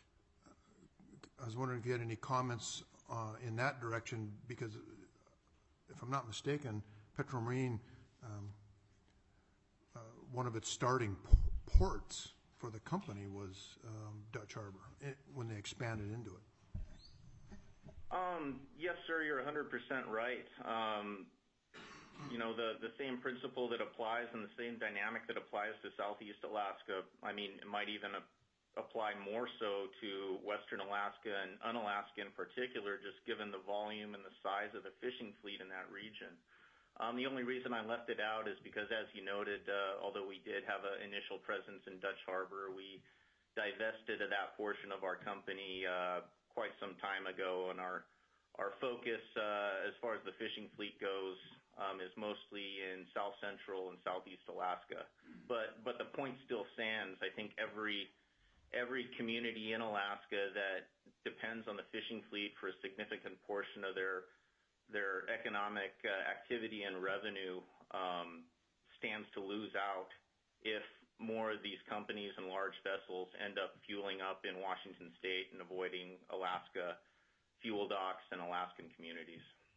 I was wondering if you had any comments uh, in that direction, because if I'm not mistaken, Petromarine, um, uh, one of its starting p- ports for the company was um, Dutch Harbor it, when they expanded into it. Um, yes, sir, you're one hundred percent right. Um, you know, the, the same principle that applies and the same dynamic that applies to Southeast Alaska, I mean, it might even a, apply more so to Western Alaska and Unalaska in particular, just given the volume and the size of the fishing fleet in that region. Um, the only reason I left it out is because, as you noted, uh, although we did have an initial presence in Dutch Harbor, we divested of that portion of our company uh, quite some time ago, and our our focus uh, as far as the fishing fleet goes um, is mostly in South Central and Southeast Alaska. But but the point still stands. I think every every community in Alaska that depends on the fishing fleet for a significant portion of their their economic uh, activity and revenue um, stands to lose out if more of these companies and large vessels end up fueling up in Washington State and avoiding Alaska fuel docks and Alaskan communities.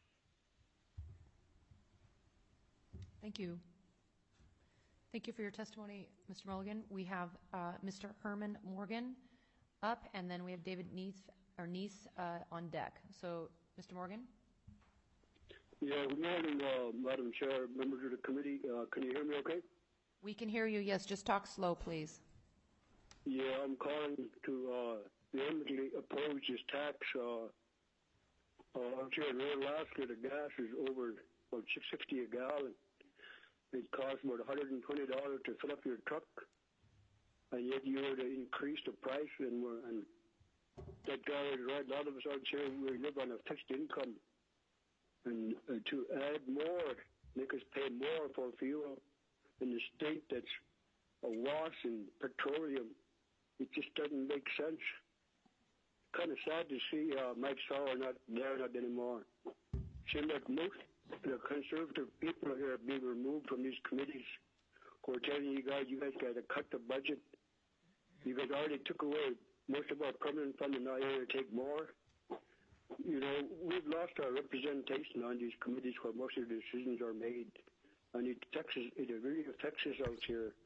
Thank you. Thank you for your testimony, Mister Mulligan. We have uh, Mister Herman Morgan up, and then we have David Neese, or Neese uh, on deck. So, Mister Morgan? Yeah, good morning, uh, Madam Chair, members of the committee. Uh, can you hear me okay? We can hear you, yes. Just talk slow, please. Yeah, I'm calling to uh, vehemently oppose this tax. Uh, uh, out here in rural Alaska, the gas is over about six sixty a gallon. It costs about one hundred twenty dollars to fill up your truck, and yet you were to increase the price, and, we're, and that guy is right. A lot of us out here, we live on a fixed income, and uh, to add more, make us pay more for fuel in the state that's awash in petroleum, it just doesn't make sense. Kind of sad to see uh, Mike Sauer not there not anymore. Seems like most the conservative people here are being removed from these committees. We're telling you guys, you guys got to cut the budget. You guys already took away most of our permanent funding. Now you're going to take more. You know, we've lost our representation on these committees where most of the decisions are made. And it affects us, it really affects us out here.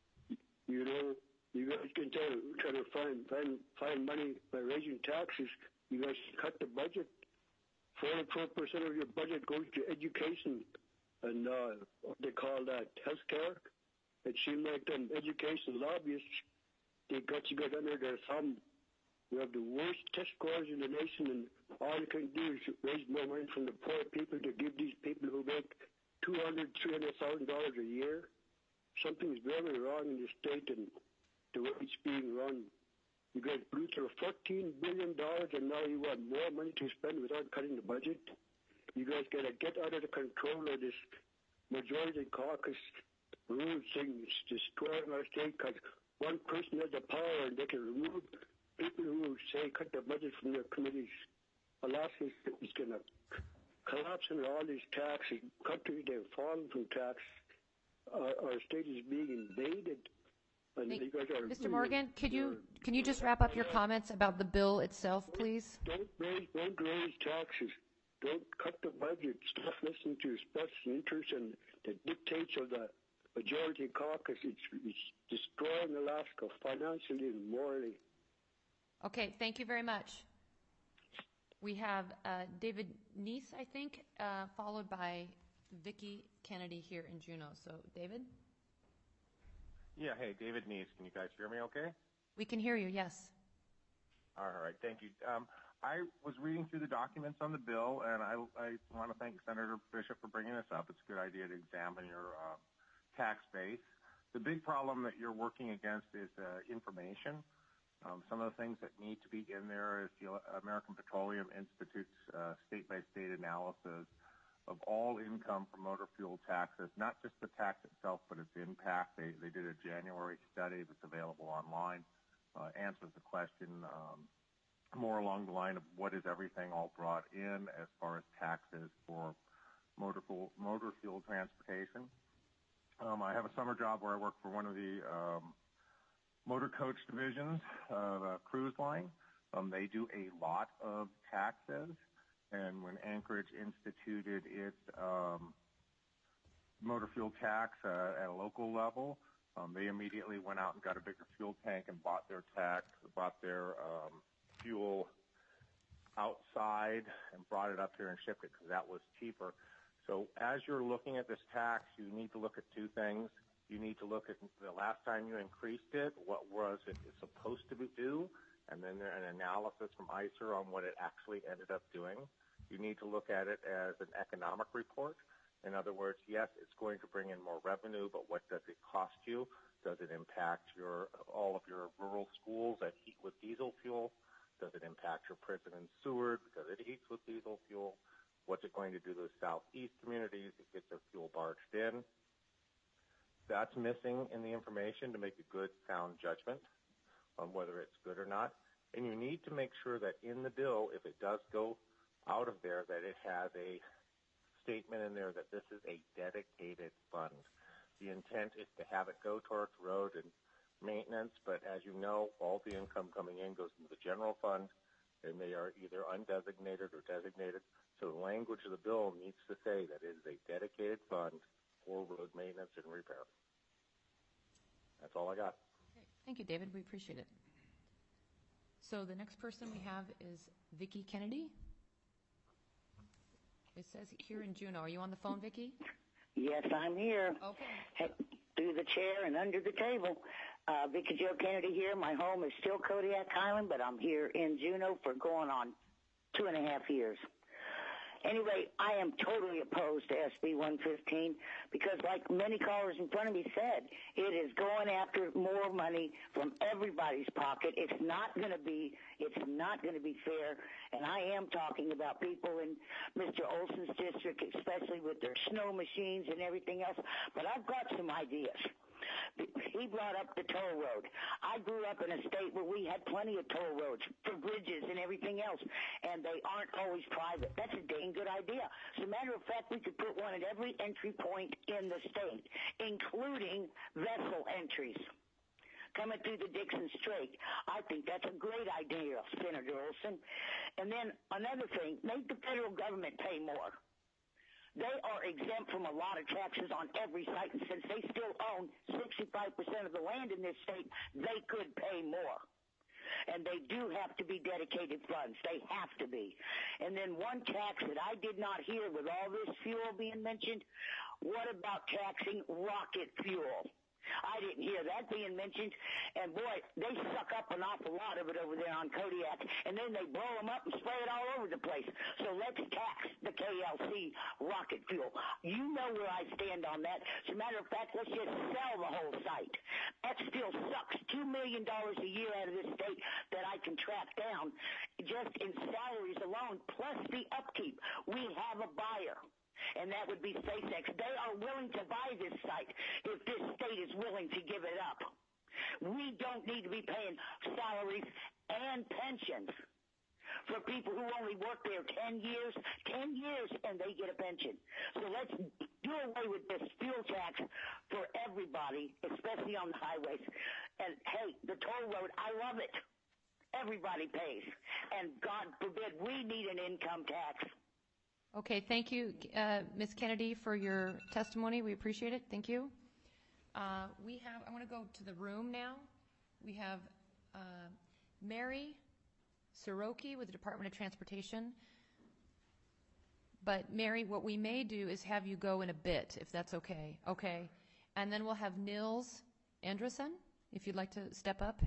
You know, you guys can tell, try to find, find, find money by raising taxes. You guys cut the budget. forty-four percent of your budget goes to education and uh, what they call that, health care. It seems like them education lobbyists, they got you guys under their thumb. We have the worst test scores in the nation, and all you can do is raise more money from the poor people to give these people who make two hundred thousand dollars, three hundred thousand dollars a year. Something's very wrong in the state and the way it's being run. You guys blew through fourteen billion dollars, and now you want more money to spend without cutting the budget. You guys got to get out of the control of this majority caucus rules thing. It's destroying our state because one person has the power, and they can remove people who say cut the budget from their committees. Alaska is going to collapse under all these taxes. Countries, they've fallen from tax. Our, our state is being invaded. And you guys are Mister Morgan, could you can you just wrap up your comments about the bill itself, please? Don't raise, don't raise taxes. Don't cut the budget. Stop listening to special interests and the dictates of the majority caucus. It's, it's destroying Alaska financially and morally. Okay, thank you very much. We have uh, David Neese, I think, uh, followed by Vicki Kennedy here in Juneau. So, David? Yeah, hey, David Neese. Can you guys hear me okay? We can hear you, yes. All right, thank you. Um, I was reading through the documents on the bill, and I, I want to thank Senator Bishop for bringing this up. It's a good idea to examine your uh, tax base. The big problem that you're working against is uh, information. Um, some of the things that need to be in there is the American Petroleum Institute's uh, state-by-state analysis of all income from motor fuel taxes, not just the tax itself, but its impact. They, they did a January study that's available online, uh, answers the question um, more along the line of what is everything all brought in as far as taxes for motor fuel, motor fuel transportation. Um, I have a summer job where I work for one of the um, motor coach divisions of a cruise line. Um, they do a lot of taxes. And when Anchorage instituted its um, motor fuel tax uh, at a local level, um, they immediately went out and got a bigger fuel tank and bought their tax, bought their um, fuel outside and brought it up here and shipped it because that was cheaper. So as you're looking at this tax, you need to look at two things. You need to look at the last time you increased it, what was it supposed to do, and then an analysis from I C E R on what it actually ended up doing. You need to look at it as an economic report. In other words, yes, it's going to bring in more revenue, but what does it cost you? Does it impact your all of your rural schools that heat with diesel fuel? Does it impact your prison and sewer because it heats with diesel fuel? What's it going to do to the southeast communities that get their fuel barged in? That's missing in the information to make a good, sound judgment on whether it's good or not. And you need to make sure that in the bill, if it does go out of there, that it has a statement in there that this is a dedicated fund. The intent is to have it go towards road and maintenance, but as you know, all the income coming in goes into the general fund, and they are either undesignated or designated. So the language of the bill needs to say that it is a dedicated fund for road maintenance and repair. That's all I got. Okay. Thank you, David. We appreciate it. So the next person we have is Vicki Kennedy. It says here in Juneau. Are you on the phone, Vicki? Yes, I'm here. Okay. Through the chair and under the table. Uh, Vicki Jo Kennedy here. My home is still Kodiak Island, but I'm here in Juneau for going on two and a half years. Anyway, I am totally opposed to S B one fifteen because, like many callers in front of me said, it is going after more money from everybody's pocket. It's not going to be, it's not going to be fair. And I am talking about people in Mister Olson's district, especially with their snow machines and everything else. But I've got some ideas. He brought up the toll road. I grew up in a state where we had plenty of toll roads for bridges and everything else, and they aren't always private. That's a dang good idea. As a matter of fact, we could put one at every entry point in the state, including vessel entries coming through the Dixon Strait. I think that's a great idea, Senator Olson. And then another thing, make the federal government pay more. They are exempt from a lot of taxes on every site, and since they still own sixty-five percent of the land in this state, they could pay more. And they do have to be dedicated funds. They have to be. And then one tax that I did not hear with all this fuel being mentioned, what about taxing rocket fuel? I didn't hear that being mentioned, and boy, they suck up an awful lot of it over there on Kodiak, and then they blow them up and spray it all over the place. So let's tax the K L C rocket fuel. You know where I stand on that. As a matter of fact, let's just sell the whole site. That still sucks two million dollars a year out of this state that I can track down just in salaries alone, plus the upkeep. We have a buyer. And that would be SpaceX. They are willing to buy this site if this state is willing to give it up. We don't need to be paying salaries and pensions for people who only work there ten years, ten years, and they get a pension. So let's do away with this fuel tax for everybody, especially on the highways. And, hey, the toll road, I love it. Everybody pays. And God forbid we need an income tax. Okay, thank you, uh, Miz Kennedy, for your testimony. We appreciate it. Thank you. Uh, we have, I want to go to the room now. We have uh, Mary Soroki with the Department of Transportation. But Mary, what we may do is have you go in a bit, if that's okay. Okay. And then we'll have Nils Andresen, if you'd like to step up.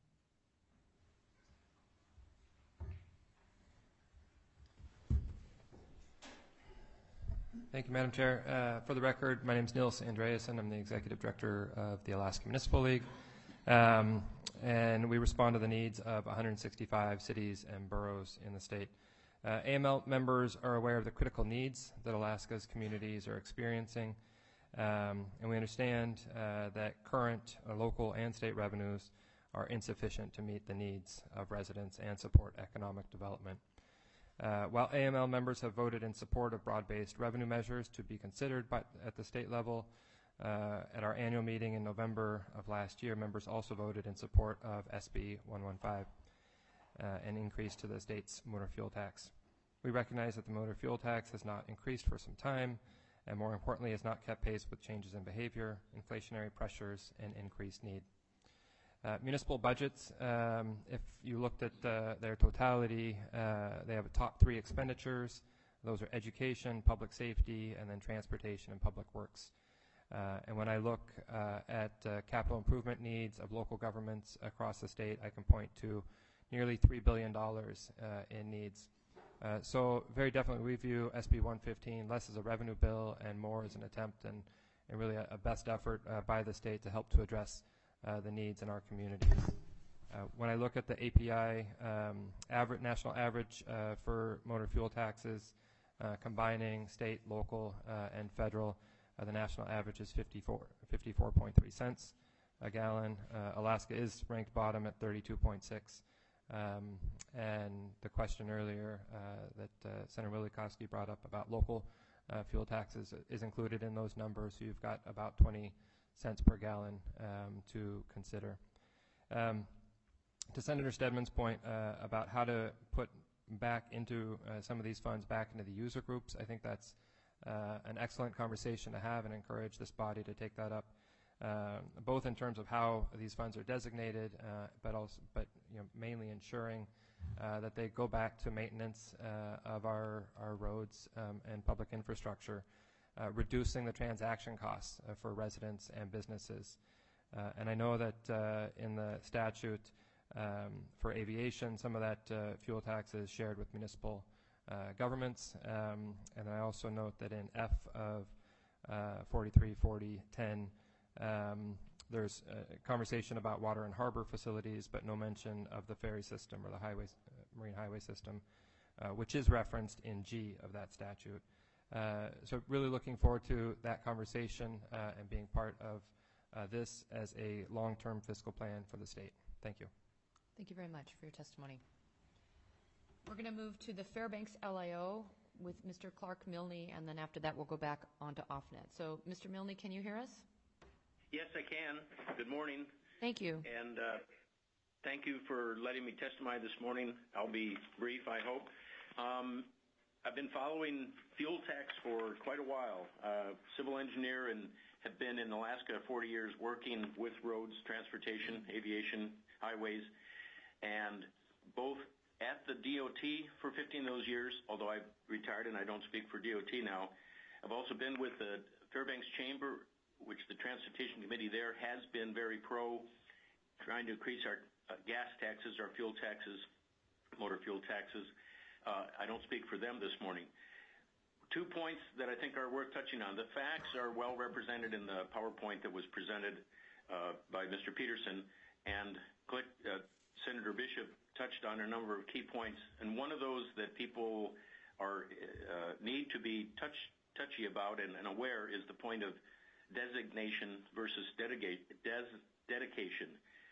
Thank you, Madam Chair. Uh, for the record, my name is Nils Andreasen. I'm the Executive Director of the Alaska Municipal League. Um, and we respond to the needs of one hundred sixty-five cities and boroughs in the state. Uh, A M L members are aware of the critical needs that Alaska's communities are experiencing. Um, and we understand uh, that current uh, local and state revenues are insufficient to meet the needs of residents and support economic development. Uh, while A M L members have voted in support of broad-based revenue measures to be considered by, at the state level, uh, at our annual meeting in November of last year, members also voted in support of S B one fifteen, uh, an increase to the state's motor fuel tax. We recognize that the motor fuel tax has not increased for some time, and more importantly, has not kept pace with changes in behavior, inflationary pressures, and increased need. Uh, municipal budgets, um, if you looked at uh, their totality, uh, they have top three expenditures. Those are education, public safety, and then transportation and public works. Uh, and when I look uh, at uh, capital improvement needs of local governments across the state, I can point to nearly three billion dollars uh, in needs. Uh, so very definitely we view S B one fifteen less as a revenue bill and more as an attempt and, and really a, a best effort uh, by the state to help to address uh, the needs in our communities. Uh, when I look at the A P I um, average, national average uh, for motor fuel taxes, uh, combining state, local, uh, and federal, uh, the national average is fifty-four point three cents a gallon. Uh, Alaska is ranked bottom at thirty-two point six. Um, and the question earlier uh, that uh, Senator Wielechowski brought up about local uh, fuel taxes is included in those numbers. So you've got about twenty cents per gallon um, to consider. Um, to Senator Stedman's point uh, about how to put back into uh, some of these funds back into the user groups, I think that's uh, an excellent conversation to have and encourage this body to take that up. Uh, both in terms of how these funds are designated, uh, but also, but you know, mainly ensuring uh, that they go back to maintenance uh, of our our roads um, and public infrastructure, uh, reducing the transaction costs uh, for residents and businesses. Uh, and I know that uh, in the statute um, for aviation, some of that uh, fuel tax is shared with municipal uh, governments. Um, and I also note that in F of uh, forty-three forty ten. Um, there's a conversation about water and harbor facilities, but no mention of the ferry system or the highway, uh, marine highway system, uh, which is referenced in G of that statute. Uh, so really looking forward to that conversation uh, and being part of uh, this as a long-term fiscal plan for the state. Thank you. Thank you very much for your testimony. We're going to move to the Fairbanks L I O with Mister Clark Milne, and then after that we'll go back onto OffNet. So, Mister Milne, can you hear us? Yes, I can. Good morning. Thank you. And uh, thank you for letting me testify this morning. I'll be brief, I hope. Um, I've been following fuel tax for quite a while. Uh, civil engineer and have been in Alaska forty years working with roads, transportation, aviation, highways, and both at the D O T for fifteen of those years, although I've retired and I don't speak for D O T now. I've also been with the Fairbanks Chamber, which the Transportation Committee there has been very pro, trying to increase our uh, gas taxes, our fuel taxes, motor fuel taxes. Uh, I don't speak for them this morning. Two points that I think are worth touching on. The facts are well represented in the PowerPoint that was presented uh, by Mister Peterson, and Click, uh, Senator Bishop touched on a number of key points, and one of those that people are uh, need to be touch, touchy about and, and aware is the point of designation versus dedicate, des, dedication.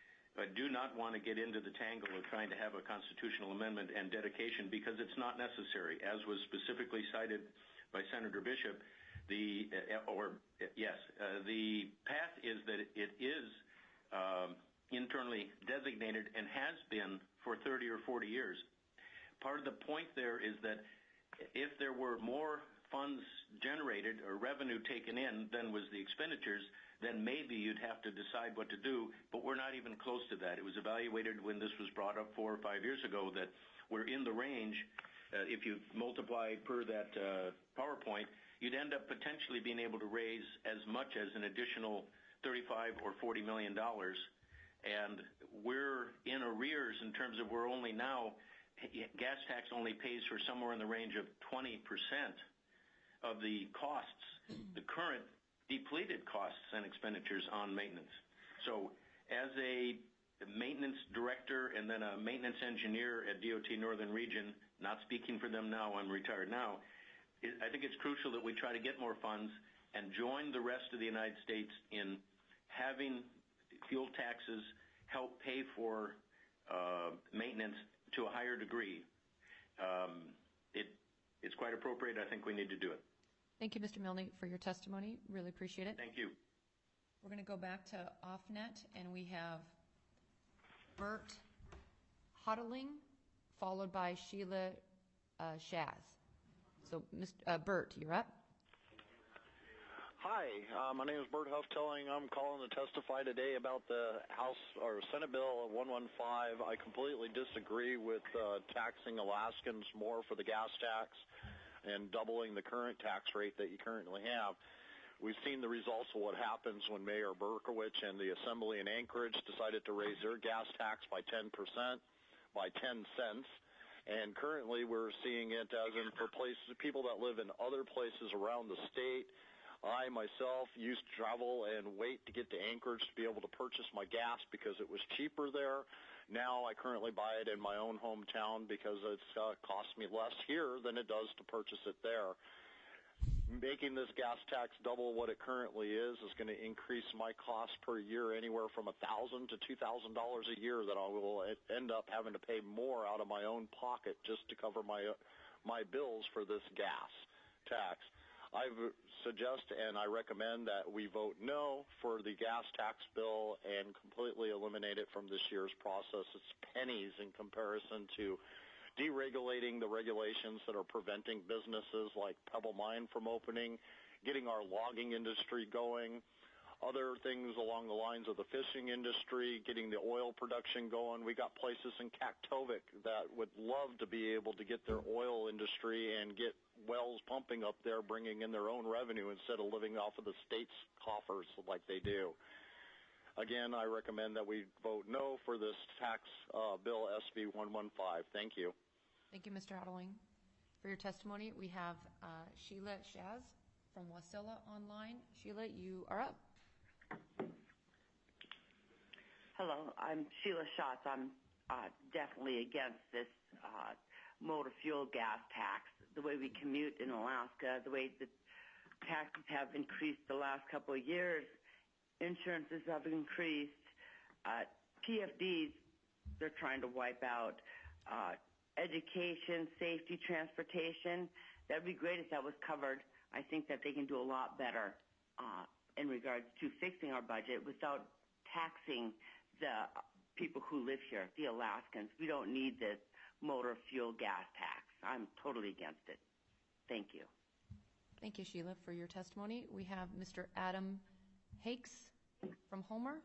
I do not want to get into the tangle of trying to have a constitutional amendment and dedication because it's not necessary. As was specifically cited by Senator Bishop, the uh, or uh, yes, uh, the path is that it is um, internally designated and has been for thirty or forty years. Part of the point there is that if there were more funds generated or revenue taken in than was the expenditures, then maybe you'd have to decide what to do, but we're not even close to that. It was evaluated when this was brought up four or five years ago that we're in the range. Uh, if you multiply per that uh, PowerPoint, you'd end up potentially being able to raise as much as an additional thirty-five or forty million dollars, and we're in arrears in terms of we're only now, gas tax only pays for somewhere in the range of twenty percent of the costs, the current depleted costs and expenditures on maintenance. So as a maintenance director and then a maintenance engineer at D O T Northern Region, not speaking for them now, I'm retired now, I think it's crucial that we try to get more funds and join the rest of the United States in having fuel taxes help pay for uh, maintenance to a higher degree. Um, it, it's quite appropriate. I think we need to do it. Thank you, Mister Milne, for your testimony. Really appreciate it. Thank you. We're going to go back to OffNet, and we have Bert Hodling, followed by Sheila uh, Shaz. So, Mister Uh, Bert, you're up. Hi, uh, my name is Bert Hufftelling. I'm calling to testify today about the House or Senate Bill one fifteen. I completely disagree with uh, taxing Alaskans more for the gas tax. and doubling the current tax rate that you currently have. We've seen the results of what happens when Mayor Berkowitz and the Assembly in Anchorage decided to raise their gas tax by ten percent, by ten cents. And currently we're seeing it as in for places, people that live in other places around the state. I myself used to travel and wait to get to Anchorage to be able to purchase my gas because it was cheaper there. Now I currently buy it in my own hometown because it's uh, costs me less here than it does to purchase it there. Making this gas tax double what it currently is is going to increase my cost per year anywhere from one thousand dollars to two thousand dollars a year that I will end up having to pay more out of my own pocket just to cover my my bills for this gas tax. I suggest and I recommend that we vote no for the gas tax bill and completely eliminate it from this year's process. It's pennies in comparison to deregulating the regulations that are preventing businesses like Pebble Mine from opening, getting our logging industry going, other things along the lines of the fishing industry, getting the oil production going. We got places in Kaktovik that would love to be able to get their oil industry and get wells pumping up there, bringing in their own revenue instead of living off of the state's coffers like they do. Again, I recommend that we vote no for this tax uh, bill S B one fifteen. Thank you. Thank you, Mister Ottling. For your testimony, we have uh, Sheila Shaz from Wasilla online. Sheila, you are up. Hello, I'm Sheila Schatz. I'm uh, definitely against this uh, motor fuel gas tax. The way we commute in Alaska, the way the taxes have increased the last couple of years, insurances have increased, uh, P F Ds they're trying to wipe out, uh, education, safety, transportation. That would be great if that was covered. I think that they can do a lot better uh, in regards to fixing our budget without taxing the people who live here, the Alaskans. We don't need this motor fuel gas tax. I'm totally against it. Thank you. Thank you, Sheila, for your testimony. We have Mister Adam Hakes from Homer.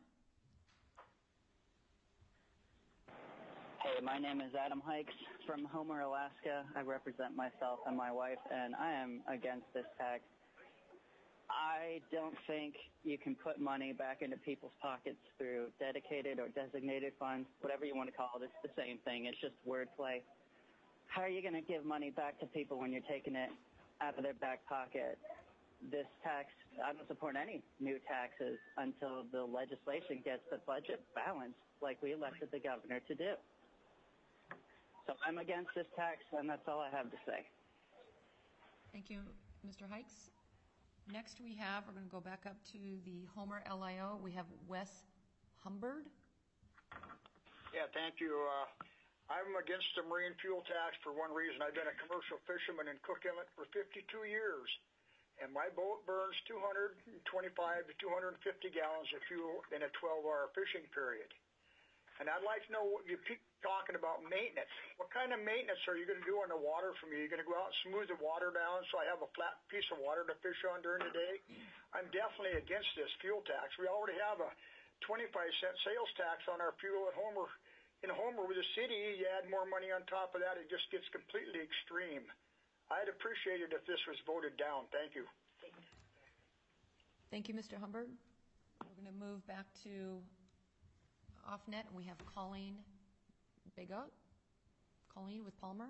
Hey, my name is Adam Hikes from Homer, Alaska. I represent myself and my wife, and I am against this tax. I don't think you can put money back into people's pockets through dedicated or designated funds, whatever you want to call it. It's the same thing. It's just wordplay. How are you going to give money back to people when you're taking it out of their back pocket? This tax, I don't support any new taxes until the legislation gets the budget balanced like we elected the governor to do. So I'm against this tax, and that's all I have to say. Thank you, Mister Hikes. Next we have, we're going to go back up to the Homer L I O. We have Wes Humbird. Yeah, thank you. Uh, I'm against the marine fuel tax for one reason. I've been a commercial fisherman in Cook Inlet for fifty-two years, and my boat burns two hundred twenty-five to two hundred fifty gallons of fuel in a twelve-hour fishing period. And I'd like to know, you keep talking about maintenance. What kind of maintenance are you going to do on the water for me? Are you going to go out and smooth the water down so I have a flat piece of water to fish on during the day? I'm definitely against this fuel tax. We already have a twenty-five cent sales tax on our fuel at Homer. In Homer, with the city, you add more money on top of that, it just gets completely extreme. I'd appreciate it if this was voted down. Thank you. Thank you, Mister Humbird. We're going to move back to off-net, and we have Colleen Bigot. Colleen with Palmer.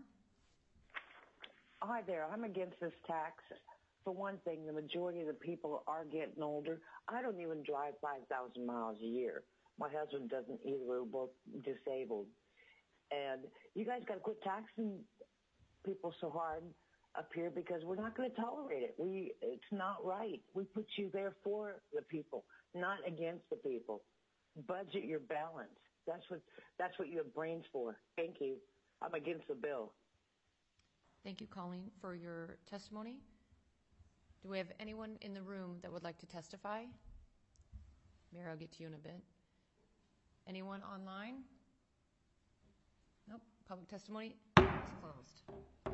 Hi there. I'm against this tax. For one thing, the majority of the people are getting older. I don't even drive five thousand miles a year. My husband doesn't either. We're both disabled. And you guys got to quit taxing people so hard up here because we're not going to tolerate it. We, it's not right. We put you there for the people, not against the people. Budget your balance. That's what that's what you have brains for. Thank you. I'm against the bill. Thank you, Colleen, for your testimony. Do we have anyone in the room that would like to testify? Mary, I'll get to you in a bit. Anyone online? Nope. Public testimony is closed.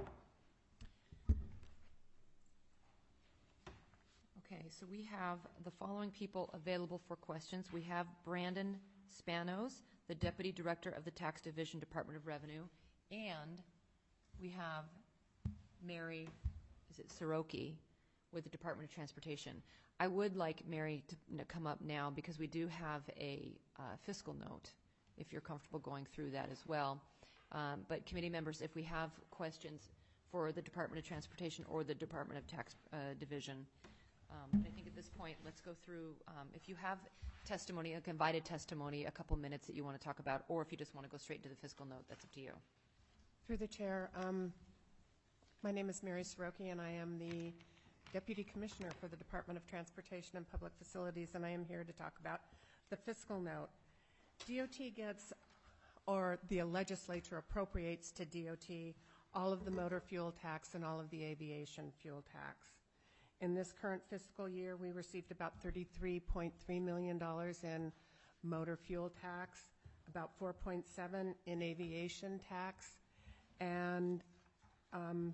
Okay, so we have the following people available for questions. We have Brandon Spanos, the Deputy Director of the Tax Division, Department of Revenue, and we have Mary is it Soroki, with the Department of Transportation. I would like Mary to n- come up now because we do have a uh, fiscal note, if you're comfortable going through that as well. Um, but committee members, if we have questions for the Department of Transportation or the Department of Tax uh, Division, um, but I think at this point, let's go through, um, if you have testimony, like invited testimony, a couple minutes that you want to talk about, or if you just want to go straight to the fiscal note, that's up to you. Through the chair, um, my name is Mary Soroki, and I am the Deputy Commissioner for the Department of Transportation and Public Facilities, and I am here to talk about the fiscal note. D O T gets, or the legislature appropriates to D O T all of the motor fuel tax and all of the aviation fuel tax. In this current fiscal year, we received about thirty-three point three million dollars in motor fuel tax, about four point seven in aviation tax, and um,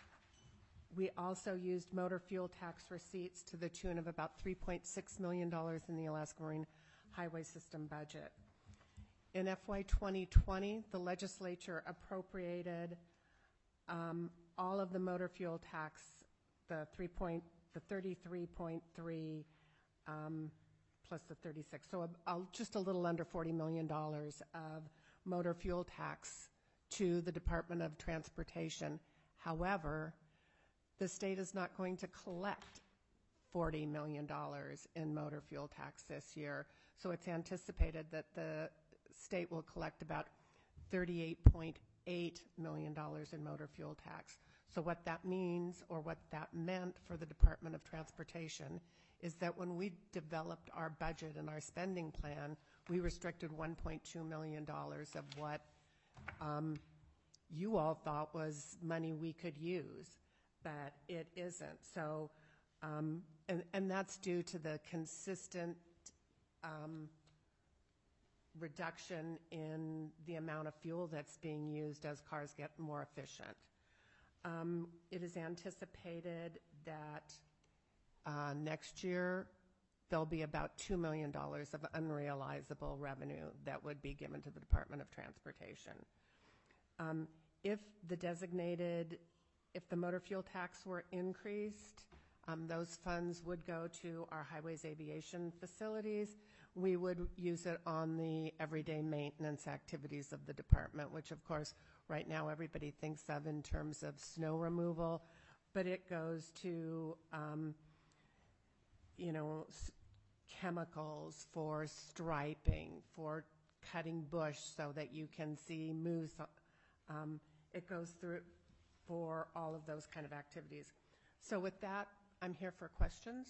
we also used motor fuel tax receipts to the tune of about three point six million dollars in the Alaska Marine Highway System budget. In F Y twenty twenty, the legislature appropriated um, all of the motor fuel tax, the three point, the thirty-three point three um, plus the thirty-six, so a, a, just a little under forty million dollars of motor fuel tax to the Department of Transportation. However, the state is not going to collect forty million dollars in motor fuel tax this year, so it's anticipated that the state will collect about thirty-eight point eight million dollars in motor fuel tax. So what that means, or what that meant for the Department of Transportation, is that when we developed our budget and our spending plan, we restricted one point two million dollars of what um, you all thought was money we could use, but it isn't. So, um, and, and that's due to the consistent um, reduction in the amount of fuel that's being used as cars get more efficient. Um, it is anticipated that uh, next year there'll be about two million dollars of unrealizable revenue that would be given to the Department of Transportation. Um, if the designated, if the motor fuel tax were increased, um, those funds would go to our highways aviation facilities. We would use it on the everyday maintenance activities of the department, which of course right now everybody thinks of in terms of snow removal, but it goes to um, you know, s- chemicals for striping, for cutting bush so that you can see moose. Um, it goes through for all of those kind of activities. So with that, I'm here for questions.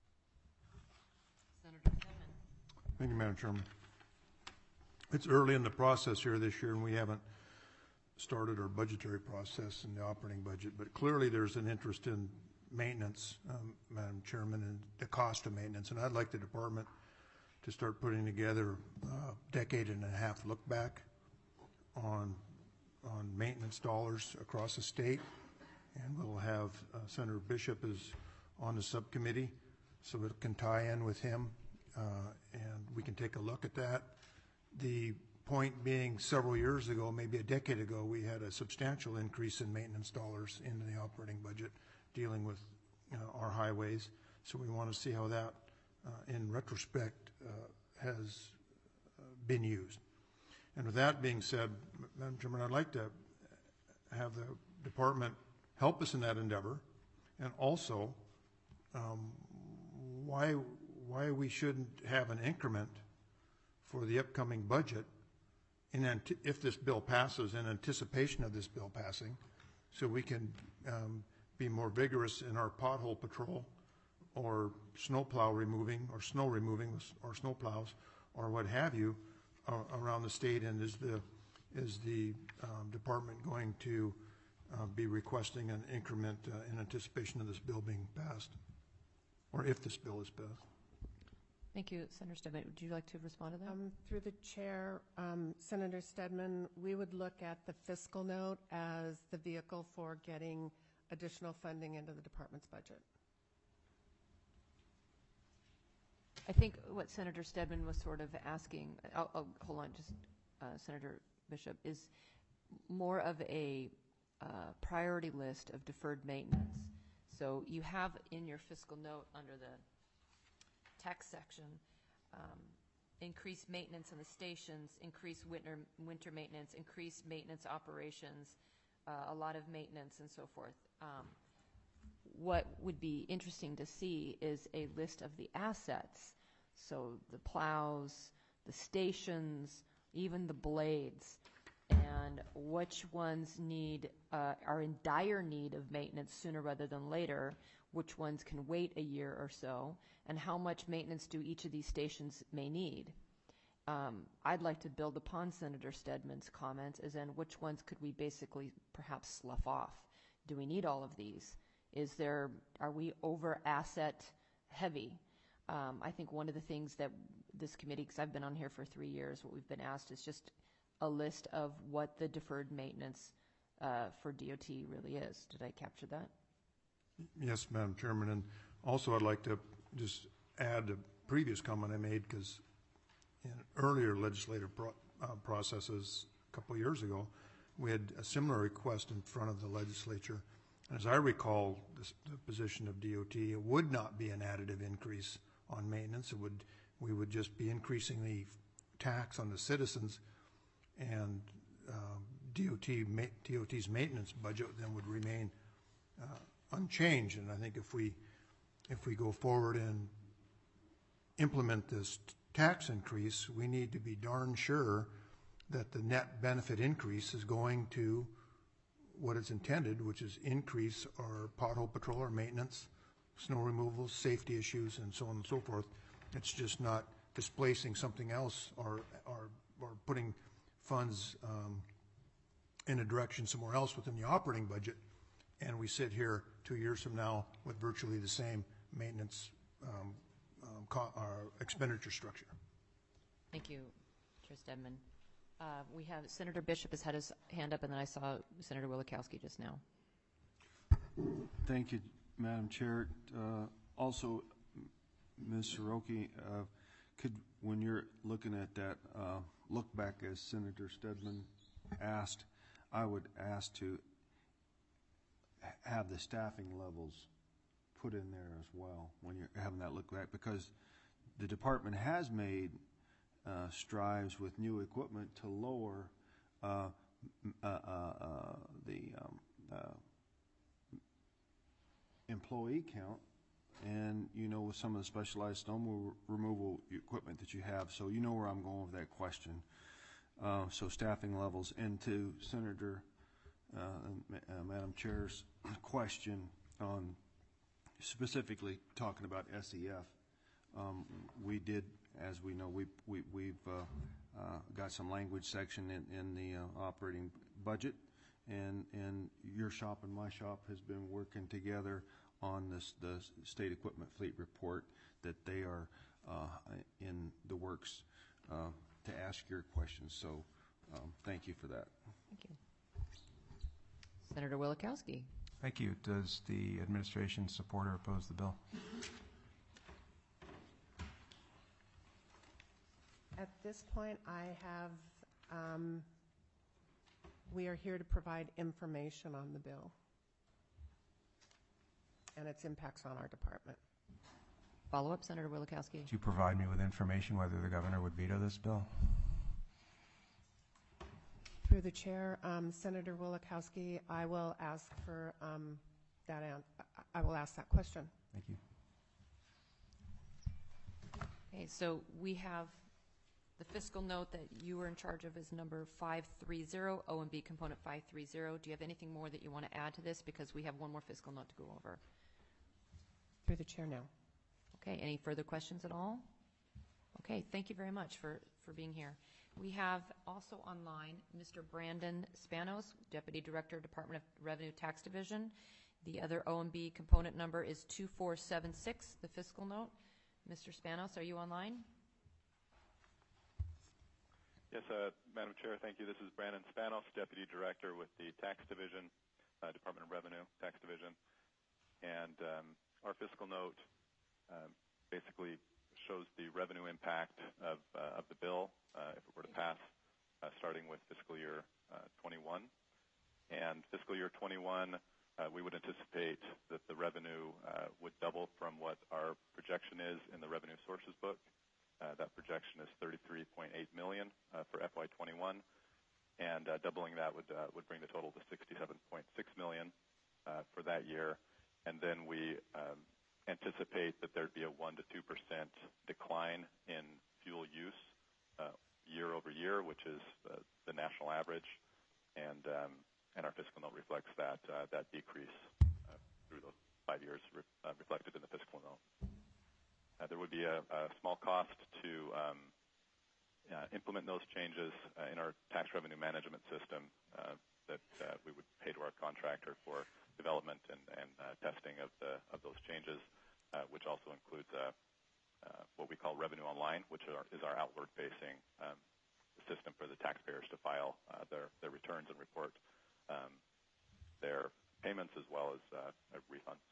Senator Stedman. Thank you, Madam Chairman. It's early in the process here this year, and we haven't started our budgetary process in the operating budget, but clearly there's an interest in maintenance, um, Madam Chairman, and the cost of maintenance. And I'd like the department to start putting together a decade and a half look back on on maintenance dollars across the state. And we'll have uh, Senator Bishop is on the subcommittee, so it can tie in with him, uh, and we can take a look at that. The point being, several years ago, maybe a decade ago, we had a substantial increase in maintenance dollars into the operating budget dealing with uh, our highways. So we want to see how that, uh, in retrospect, uh, has uh, been used. And with that being said, Madam Chairman, I'd like to have the department help us in that endeavor, and also um, why why we shouldn't have an increment for the upcoming budget in ante- if this bill passes, in anticipation of this bill passing, so we can um, be more vigorous in our pothole patrol or snowplow removing or snow removing or snowplows or what have you uh, around the state. And is the is the um, department going to uh, be requesting an increment uh, in anticipation of this bill being passed, or if this bill is passed? Thank you, Senator Stedman. Would you like to respond to that? Um, through the chair, um, Senator Stedman, we would look at the fiscal note as the vehicle for getting additional funding into the department's budget. I think what Senator Stedman was sort of asking, I'll, I'll, hold on, just uh, Senator Bishop, is more of a uh, priority list of deferred maintenance. So you have in your fiscal note under the tax section, um, increased maintenance in the stations, increased winter, winter maintenance, increased maintenance operations, uh, a lot of maintenance and so forth. Um, what would be interesting to see is a list of the assets. So the plows, the stations, even the blades, and which ones need uh, are in dire need of maintenance sooner rather than later, which ones can wait a year or so, and how much maintenance do each of these stations may need. Um, I'd like to build upon Senator Stedman's comments, as in which ones could we basically perhaps slough off? Do we need all of these? Is there, are we over asset heavy? Um, I think one of the things that this committee, because I've been on here for three years, what we've been asked is just a list of what the deferred maintenance uh, for D O T really is. Did I capture that? Yes, Madam Chairman, and also I'd like to just add a previous comment I made, because in earlier legislative pro uh, processes a couple of years ago, we had a similar request in front of the legislature. And as I recall, this, the position of D O T, it would not be an additive increase on maintenance. It would, we would just be increasing the tax on the citizens, and uh, D O T, ma D O T's maintenance budget then would remain uh, unchanged. And I think if we, if we go forward and implement this tax increase, we need to be darn sure that the net benefit increase is going to what it's intended, which is increase our pothole patrol, our maintenance, snow removal, safety issues, and so on and so forth. It's just not displacing something else or, or, or putting funds um, in a direction somewhere else within the operating budget, and we sit here two years from now with virtually the same maintenance um, um, co our expenditure structure. Thank you, Chair Stedman. Uh, we have Senator Bishop has had his hand up, and then I saw Senator Wielechowski just now. Thank you, Madam Chair. Uh, also, Miz Siroki, uh, could, when you're looking at that uh, look back, as Senator Stedman asked, I would ask to have the staffing levels put in there as well when you're having that look back, because the department has made uh, strives with new equipment to lower uh, uh, uh, uh, the um, uh, employee count, and you know, with some of the specialized snow removal equipment that you have. So you know where I'm going with that question. Uh, so staffing levels. And to Senator uh, uh, Madam Chair's question on specifically talking about S E F, um, we did, as we know, we, we, we've uh, uh, got some language section in, in the uh, operating budget, and, and your shop and my shop has been working together on this, the state equipment fleet report that they are uh, in the works uh, to ask your questions. So um, thank you for that. Thank you. Senator Wielechowski. Thank you. Does the administration support or oppose the bill? At this point, I have, um, we are here to provide information on the bill and its impacts on our department. Follow-up, Senator Wielechowski. Could you provide me with information whether the governor would veto this bill? Through the chair, um, Senator Wielechowski, I will ask for um, that. An I will ask that question. Thank you. Okay, so we have the fiscal note that you were in charge of is number five three zero, O and B component five three zero. Do you have anything more that you want to add to this? Because we have one more fiscal note to go over. Through the chair now. Okay, any further questions at all? Okay, thank you very much for, for being here. We have also online Mister Brandon Spanos, Deputy Director, Department of Revenue Tax Division. The other O and B component number is two four seven six, the fiscal note. Mister Spanos, are you online? Yes, uh, Madam Chair, thank you. This is Brandon Spanos, Deputy Director with the Tax Division, uh, Department of Revenue Tax Division. And um, our fiscal note uh, basically shows the revenue impact of, uh, of the bill uh, if it were to pass, uh, starting with fiscal year uh, twenty-one. And fiscal year twenty-one, uh, we would anticipate that the revenue uh, would double from what our projection is in the revenue sources book. Uh, that projection is thirty-three point eight million dollars uh, for F Y twenty-one, and uh, doubling that would uh, would bring the total to sixty-seven point six million dollars uh, for that year. And then we um, anticipate that there'd be a one to two percent decline in fuel use uh, year over year, which is uh, the national average, and um, and our fiscal note reflects that uh, that decrease uh, through those five years re- uh, reflected in the fiscal note. Uh, there would be a, a small cost to um, uh, implement those changes uh, in our tax revenue management system uh, that uh, we would pay to our contractor for development and, and uh, testing of the of those changes, uh, which also includes uh, uh, what we call Revenue Online, which are, is our outward-facing um, system for the taxpayers to file uh, their their returns and report um, their payments as well as uh, uh, refunds.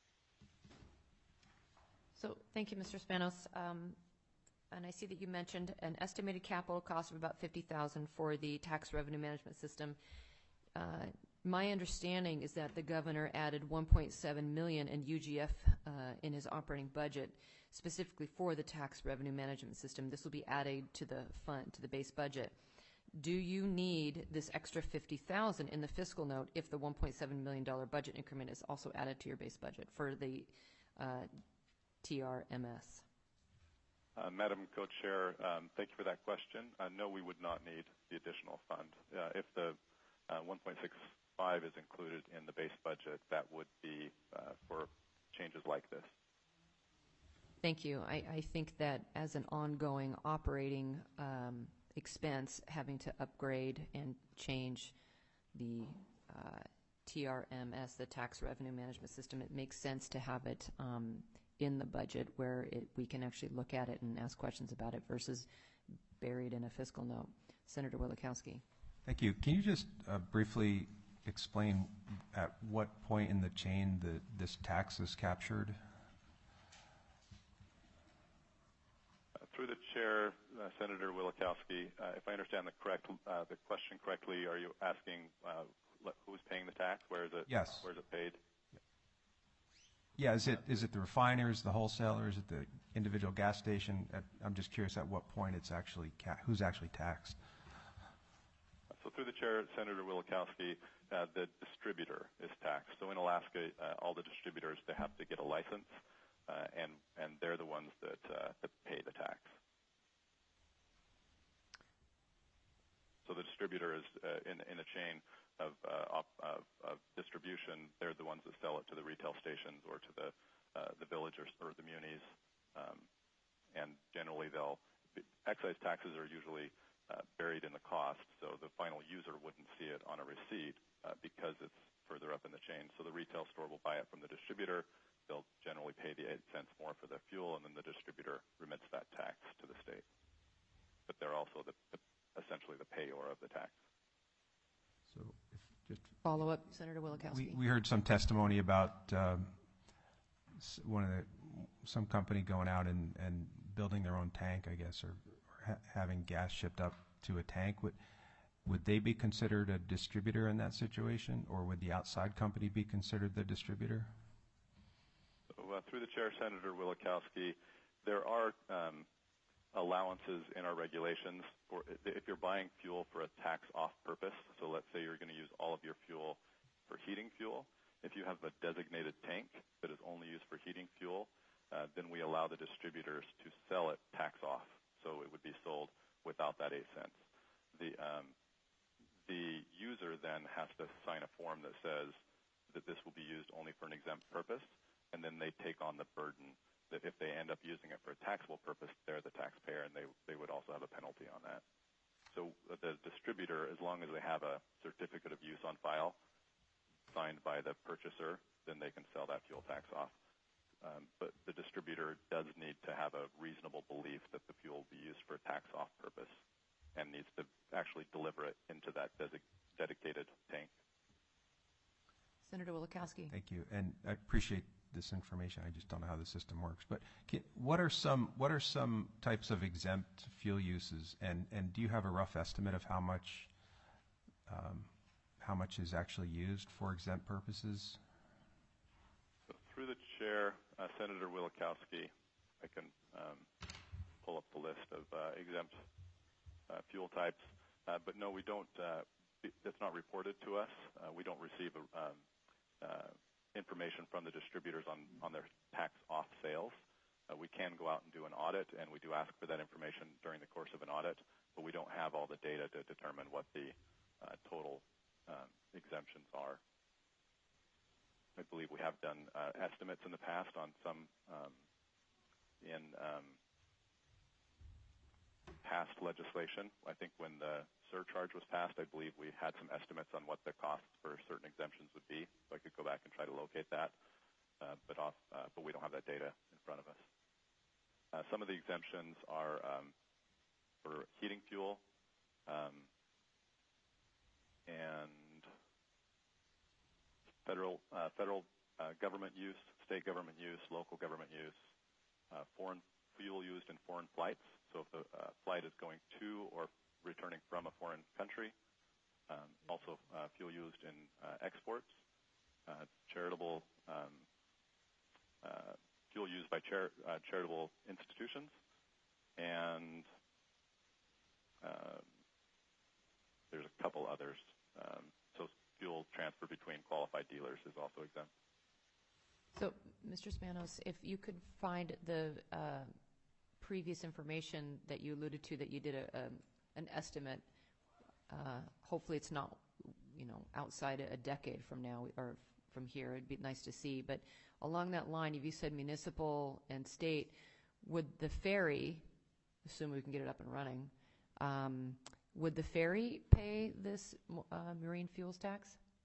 So thank you, Mister Spanos. Um, and I see that you mentioned an estimated capital cost of about fifty thousand dollars for the tax revenue management system. Uh, my understanding is that the governor added one point seven million dollars in U G F uh, in his operating budget specifically for the tax revenue management system. This will be added to the fund, to the base budget. Do you need this extra fifty thousand dollars in the fiscal note if the one point seven million dollars budget increment is also added to your base budget for the uh, T R M S? Uh, Madam Co-Chair, um, thank you for that question. Uh, no, we would not need the additional fund. Uh, if the uh, one point six five is included in the base budget, that would be uh, for changes like this. Thank you. I, I think that as an ongoing operating um, expense, having to upgrade and change the uh, T R M S, the tax revenue management system, it makes sense to have it um, in the budget where it, we can actually look at it and ask questions about it versus buried in a fiscal note. Senator Wielechowski. Thank you. Can you just uh, briefly explain at what point in the chain the, this tax is captured? Uh, through the chair, uh, Senator Wielechowski, uh, if I understand the correct uh, the question correctly, are you asking uh, who's paying the tax? Where is it? Yes. Where is it paid? Yeah, is it is it the refiners, the wholesalers, at the individual gas station? At, I'm just curious at what point it's actually ca- who's actually taxed. So through the chair, Senator Wielechowski, uh, the distributor is taxed. So in Alaska, uh, all the distributors, they have to get a license, uh, and and they're the ones that uh, that pay the tax. So the distributor is uh, in in a chain of, uh, op, of of distribution. They're the ones that sell it to the retail stations or to the uh, the village or, or the munis, um, and generally they'll excise taxes are usually Uh, buried in the cost, so the final user wouldn't see it on a receipt uh, because it's further up in the chain. So the retail store will buy it from the distributor. They'll generally pay the eight cents more for the fuel, and then the distributor remits that tax to the state. But they're also the, the, essentially the payor of the tax. So if just follow up, Senator Wielechowski. We, we heard some testimony about um, one of the some company going out and, and building their own tank, I guess, or having gas shipped up to a tank. Would would they be considered a distributor in that situation, or would the outside company be considered the distributor? So, uh, through the chair, Senator Wielechowski, there are um, allowances in our regulations for if you're buying fuel for a tax-off purpose. So let's say you're going to use all of your fuel for heating fuel. If you have a designated tank that is only used for heating fuel, uh, then we allow the distributors to sell it tax-off. So it would be sold without that eight cents. The um, the user then has to sign a form that says that this will be used only for an exempt purpose, and then they take on the burden that if they end up using it for a taxable purpose, they're the taxpayer, and they they would also have a penalty on that. So the distributor, as long as they have a certificate of use on file signed by the purchaser, then they can sell that fuel tax off. Um, but the distributor does need to have a reasonable belief that the fuel will be used for a tax-off purpose and needs to actually deliver it into that desi- dedicated tank. Senator Wielechowski. Thank you, and I appreciate this information. I just don't know how the system works. But can, what are some what are some types of exempt fuel uses, and, and do you have a rough estimate of how much um, how much is actually used for exempt purposes? So through the chair, uh, Senator Wielechowski, I can um, pull up the list of uh, exempt uh, fuel types. Uh, but no, we don't. Uh, it's not reported to us. Uh, we don't receive a, um, uh, information from the distributors on, on their tax off sales. Uh, we can go out and do an audit, and we do ask for that information during the course of an audit, but we don't have all the data to determine what the uh, total um, exemptions are. I believe we have done uh, estimates in the past on some um, in um, past legislation. I think when the surcharge was passed, I believe we had some estimates on what the costs for certain exemptions would be. So I could go back and try to locate that, uh, but off, uh, but we don't have that data in front of us. Uh, some of the exemptions are um, for heating fuel um, and federal uh, federal uh, government use, state government use, local government use, uh, foreign fuel used in foreign flights. So if the uh, flight is going to or returning from a foreign country, um, also uh, fuel used in uh, exports, uh, charitable um, uh, fuel used by char- uh, charitable institutions, and uh, there's a couple others. Um, so fuel transfer between qualified dealers is also exempt. So, Mister Spanos, if you could find the uh, previous information that you alluded to, that you did a, a, an estimate, uh, hopefully it's not, you know, outside a decade from now or from here. It'd be nice to see. But along that line, if you said municipal and state, would the ferry, assume we can get it up and running, um, would the ferry pay this uh, marine fuels tax?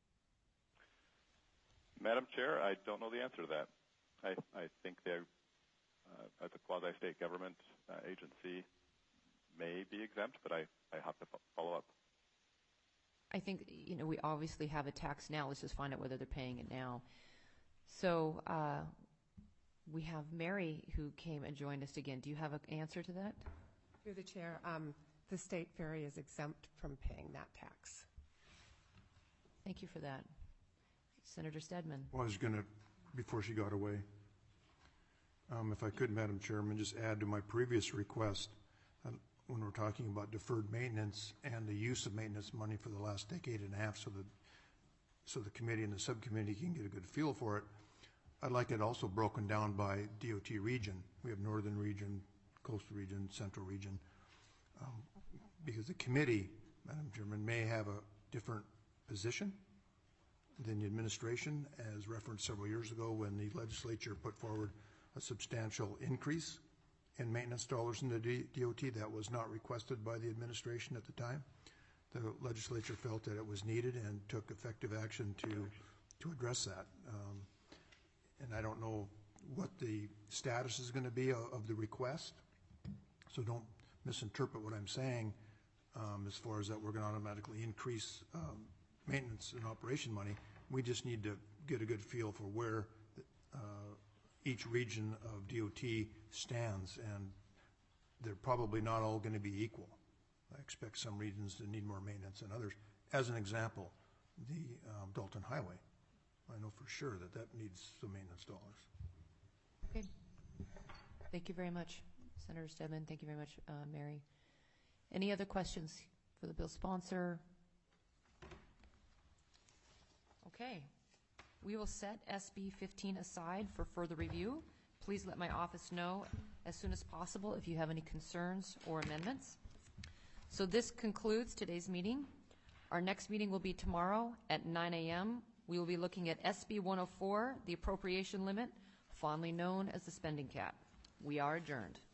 Madam Chair, I don't know the answer to that. I, I think they're, uh, as a quasi-state government uh, agency, may be exempt, but I, I have to follow up. I think, you know, we obviously have a tax now. Let's just find out whether they're paying it now. So uh, we have Mary who came and joined us again. Do you have an answer to that? Through the chair, um, the state ferry is exempt from paying that tax. Thank you for that. Senator Stedman. Well, I was going to, before she got away, um, if I could, Madam Chairman, just add to my previous request, uh, when we're talking about deferred maintenance and the use of maintenance money for the last decade and a half, so that so the committee and the subcommittee can get a good feel for it, I'd like it also broken down by D O T region. We have northern region, coastal region, central region, um, because the committee, Madam Chairman, may have a different position than the administration, as referenced several years ago when the legislature put forward a substantial increase in maintenance dollars in the D O T that was not requested by the administration at the time. The legislature felt that it was needed and took effective action to to address that. Um, and I don't know what the status is going to be of, of the request, so don't misinterpret what I'm saying um, as far as that we're going to automatically increase um, maintenance and operation money. We just need to get a good feel for where uh, each region of D O T stands, and they're probably not all going to be equal. I expect some regions to need more maintenance than others. As an example, the um, Dalton Highway, I know for sure that that needs some maintenance dollars. Okay. Thank you very much, Senator Stedman. Thank you very much, uh, Mary. Any other questions for the bill sponsor? Okay. We will set S B fifteen aside for further review. Please let my office know as soon as possible if you have any concerns or amendments. So this concludes today's meeting. Our next meeting will be tomorrow at nine a m We will be looking at S B one oh four, the appropriation limit, fondly known as the spending cap. We are adjourned.